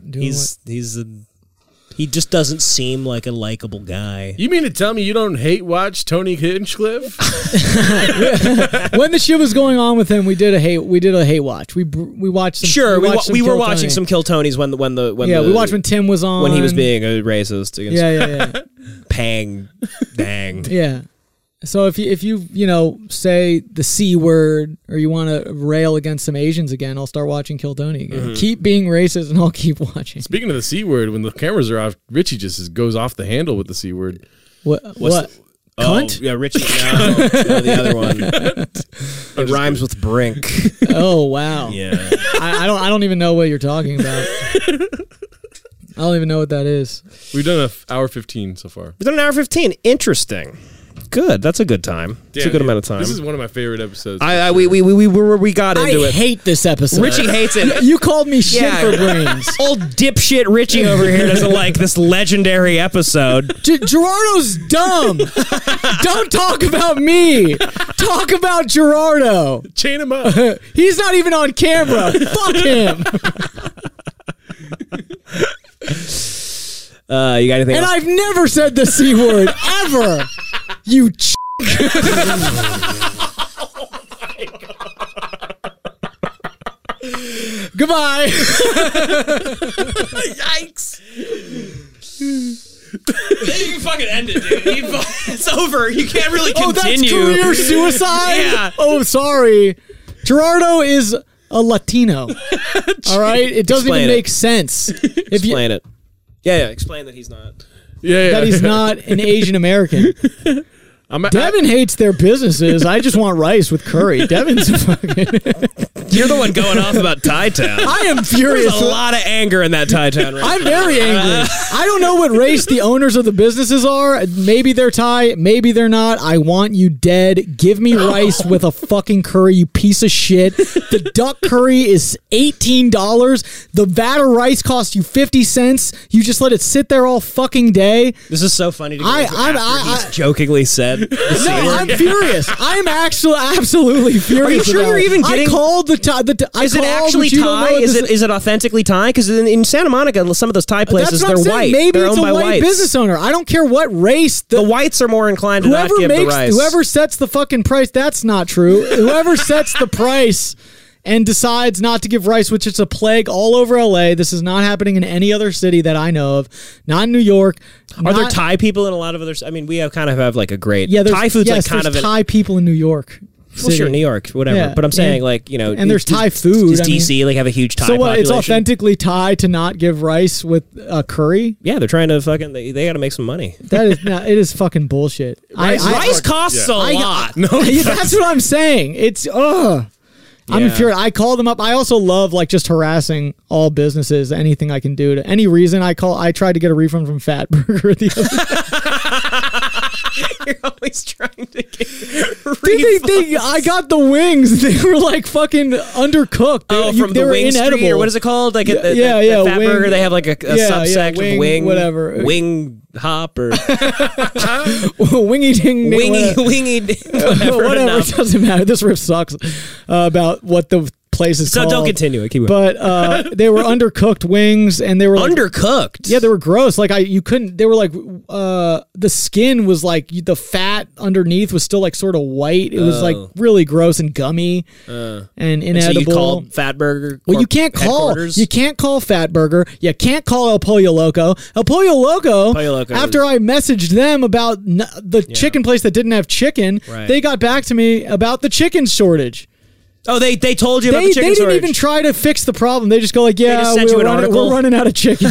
He just doesn't seem like a likable guy. You mean to tell me you don't hate watch Tony Hinchcliffe? When the shit was going on with him, we did a hate watch. We watched some. Sure, we were watching some Kill Tonys when we watched when Tim was on, when he was being a racist against yeah. Pang dang. Yeah. So if you say the C word or you want to rail against some Asians again, I'll start watching Kill Tony again. Mm-hmm. Keep being racist and I'll keep watching. Speaking of the C word, when the cameras are off, Richie just goes off the handle with the C word. What? Cunt? Oh, yeah, Richie. No, the other one. It rhymes with brink. Oh wow. Yeah. I don't even know what you're talking about. I don't even know what that is. We've done an hour 15 so far. We've done an hour 15. Interesting. Good. That's a good time. It's a good amount of time. This is one of my favorite episodes. We got into I it. hate this episode. Richie hates it. You called me shit Yeah. for brains. Old dipshit Richie over here doesn't like this legendary episode. Gerardo's dumb. Don't talk about me. Talk about Gerardo. Chain him up. He's not even on camera. Fuck him. You got anything And else? I've never said the C word ever. You Goodbye. Yikes. You can fucking end it, dude. It's over. You can't really continue. Oh, that's career suicide? Yeah. Oh, sorry. Gerardo is a Latino. All right? It doesn't Explain even it. make sense. Explain it. Yeah. Explain that he's not. Yeah. That he's not an Asian American. Devin hates their businesses. I just want rice with curry. Devin's a fucking... You're the one going off about Thai Town. I am furious. There's a lot of anger in that Thai Town right I'm very angry. I don't know what race the owners of the businesses are. Maybe they're Thai. Maybe they're not. I want you dead. Give me rice with a fucking curry, you piece of shit. The duck curry is $18. The vat of rice costs you 50 cents. You just let it sit there all fucking day. This is so funny to I he's jokingly said. No, I'm furious. I'm actually absolutely furious. Are you sure about you're it. even getting? I called the Is it actually Thai? Is it authentically Thai? Because in Santa Monica, some of those Thai places, That's what I'm they're saying. white. Maybe They're it's owned a by white whites. business owner. I don't care what race. The whites are more inclined to not give the rice. Whoever sets the fucking price, that's not true. Whoever sets the price and decides not to give rice, which is a plague all over LA. This is not happening in any other city that I know of. Not in New York. Are there Thai people in a lot of other? I mean, we kind of have like a great Thai food's yes, like kind there's of Thai people in New York. Well, sure, New York, whatever. Yeah, But I'm saying, and- like, you know, and there's Thai food. Does I mean- DC like have a huge Thai So what? It's population? authentically Thai to not give rice with curry. Yeah, they're trying to fucking. They got to make some money. That is not. It is fucking bullshit. Rice costs a lot. No, That's what I'm saying. It's I'm Yeah. infuriated. I call them up. I also love like just harassing all businesses. Anything I can do to any reason. I tried to get a refund from Fat Burger the other day. You're always trying to get. Dude, I got the wings. They were like fucking undercooked. From they the were Wing Street, inedible. or what is it called? Like Yeah, the yeah, Fat wing- Burger. They have like a subsect wing, of wing, whatever. wing hop or Wingy ding, wingy, whatever. enough. It doesn't matter. This riff sucks about what the place is So called. don't continue it. Keep going. But they were undercooked wings, and they were like, Undercooked. yeah, they were gross. Like you couldn't. They were like the skin was like the fat underneath was still like sort of white. It was like really gross and gummy and inedible. So you called Fat Burger. Well, you can't call Fat Burger. You can't call El Pollo Loco. El Pollo Loco. After I messaged them about the chicken place that didn't have chicken, Right. they got back to me about the chicken shortage. Oh, they told you about the They chicken didn't shortage. even try to fix the problem. They just go like, yeah, just sent you an article? we're running out of chicken.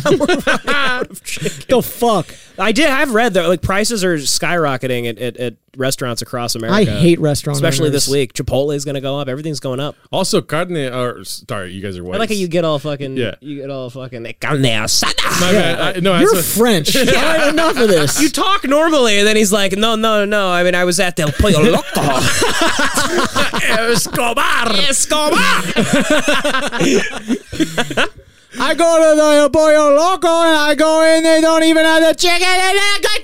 The fuck? I've read that like prices are skyrocketing at restaurants across America. I hate restaurant especially owners. this week. Chipotle is going to go up. Everything's going up. Also, carne. Sorry, you guys are white. I like how you get all fucking. Yeah. You get all fucking carne asada. My bad. No, You're that's French. All right, enough of this. You talk normally, and then he's like, no. I mean, I was at El Pollo Loco. Escobar. I go to the El Pollo Loco and I go in, they don't even have the chicken and I get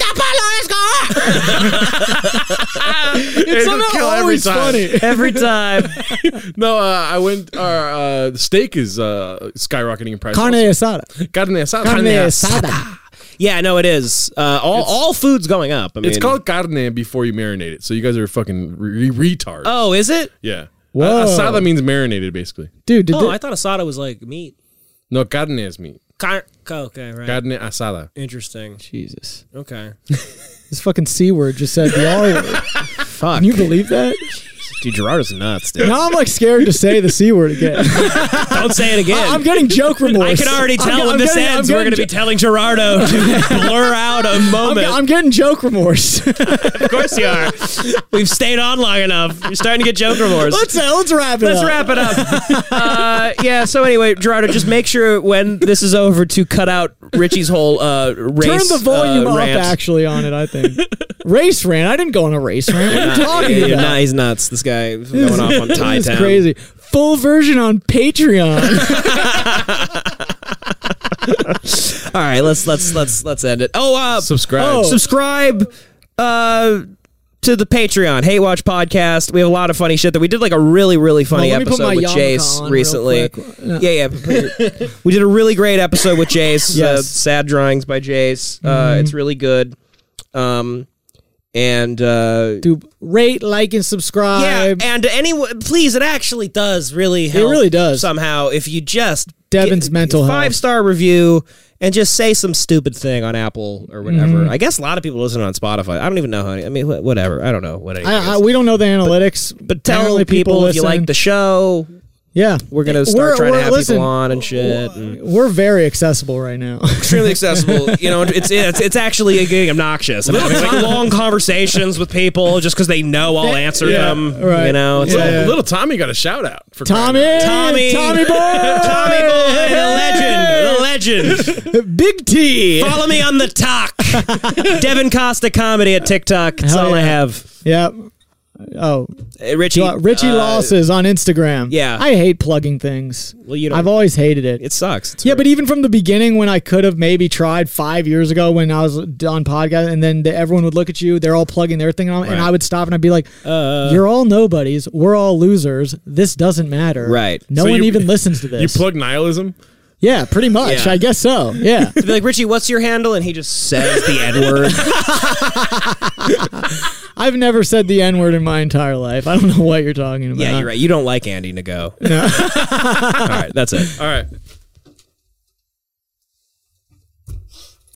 the pollo. It's somehow kill every always time. funny. Every time. No, I went. Our steak is skyrocketing in price. Carne also. asada. Carne asada. Carne asada. Yeah, no, it is. All food's going up. I mean, It's called carne before you marinate it. So you guys are fucking retards. Oh, is it? Yeah. Whoa. Asada means marinated, basically. Dude, did Oh, I thought asada was like meat. No, carne is meat. Okay, right. Carne asada. Interesting. Jesus. Okay. This fucking C word just said the R word. Fuck. Can you believe that? Dude, Gerardo's nuts, dude. Now I'm like scared to say the C word again. Don't say it again. I'm getting joke remorse. I can already tell when this ends, we're going to be telling Gerardo to blur out a moment. I'm getting joke remorse. Of course you are. We've stayed on long enough. You're starting to get joke remorse. Let's wrap it up. Let's wrap it up. Yeah, so anyway, Gerardo, just make sure when this is over to cut out Richie's whole race Turn the volume up rant. actually on it, I think. Race rant? I didn't go on a race rant. What are you talking about? Nah, he's nuts. This guy is going off on Thai This is Town. crazy. Full version on Patreon. All right, let's end it. Subscribe. Subscribe to the Patreon, Hate Watch Podcast. We have a lot of funny shit that we did, like a really, really funny Let me put episode my with yarmulke Jace on recently. real quick. Yeah. We did a really great episode with Jace. Yes. Sad Drawings by Jace. It's really good. Dude, rate, like, and subscribe. Yeah, and please, it actually does really help. It really does. Somehow, if you just Devin's mental health. 5-star review and just say some stupid thing on Apple or whatever. I guess a lot of people listen on Spotify. I don't even know how. I mean, whatever. I don't know what. We don't know the analytics, but tell apparently people if you listen. like the show. Yeah, We're gonna start trying to have listen, people on and shit. We're very accessible right now. Extremely accessible. You know, it's actually getting obnoxious. I'm having like long conversations with people just because they know I'll answer them. right. You know, it's Little, little Tommy got a shout out for Tommy boy, Tommy boy, the legend. Big T. Follow me on the talk. Devin Costa Comedy at TikTok. That's Hell all I yeah. have. Yep. Oh, Richie Losses on Instagram. Yeah. I hate plugging things. Well, you don't. I've always hated it. It sucks. It's Yeah, great. but even from the beginning, when I could have maybe tried 5 years ago when I was on podcast, and then everyone would look at you, they're all plugging their thing on, and I would stop and I'd be like, "You're all nobodies. We're all losers. This doesn't matter. Right. No So one you- even listens to You this. plug nihilism? Yeah, pretty much. Yeah. I guess so. Yeah. I'd be like, Richie, what's your handle? And he just says the N-word. I've never said the N-word in my entire life. I don't know what you're talking about. Yeah, you're right. You don't like Andy Ngo. No. All right, that's it. All right.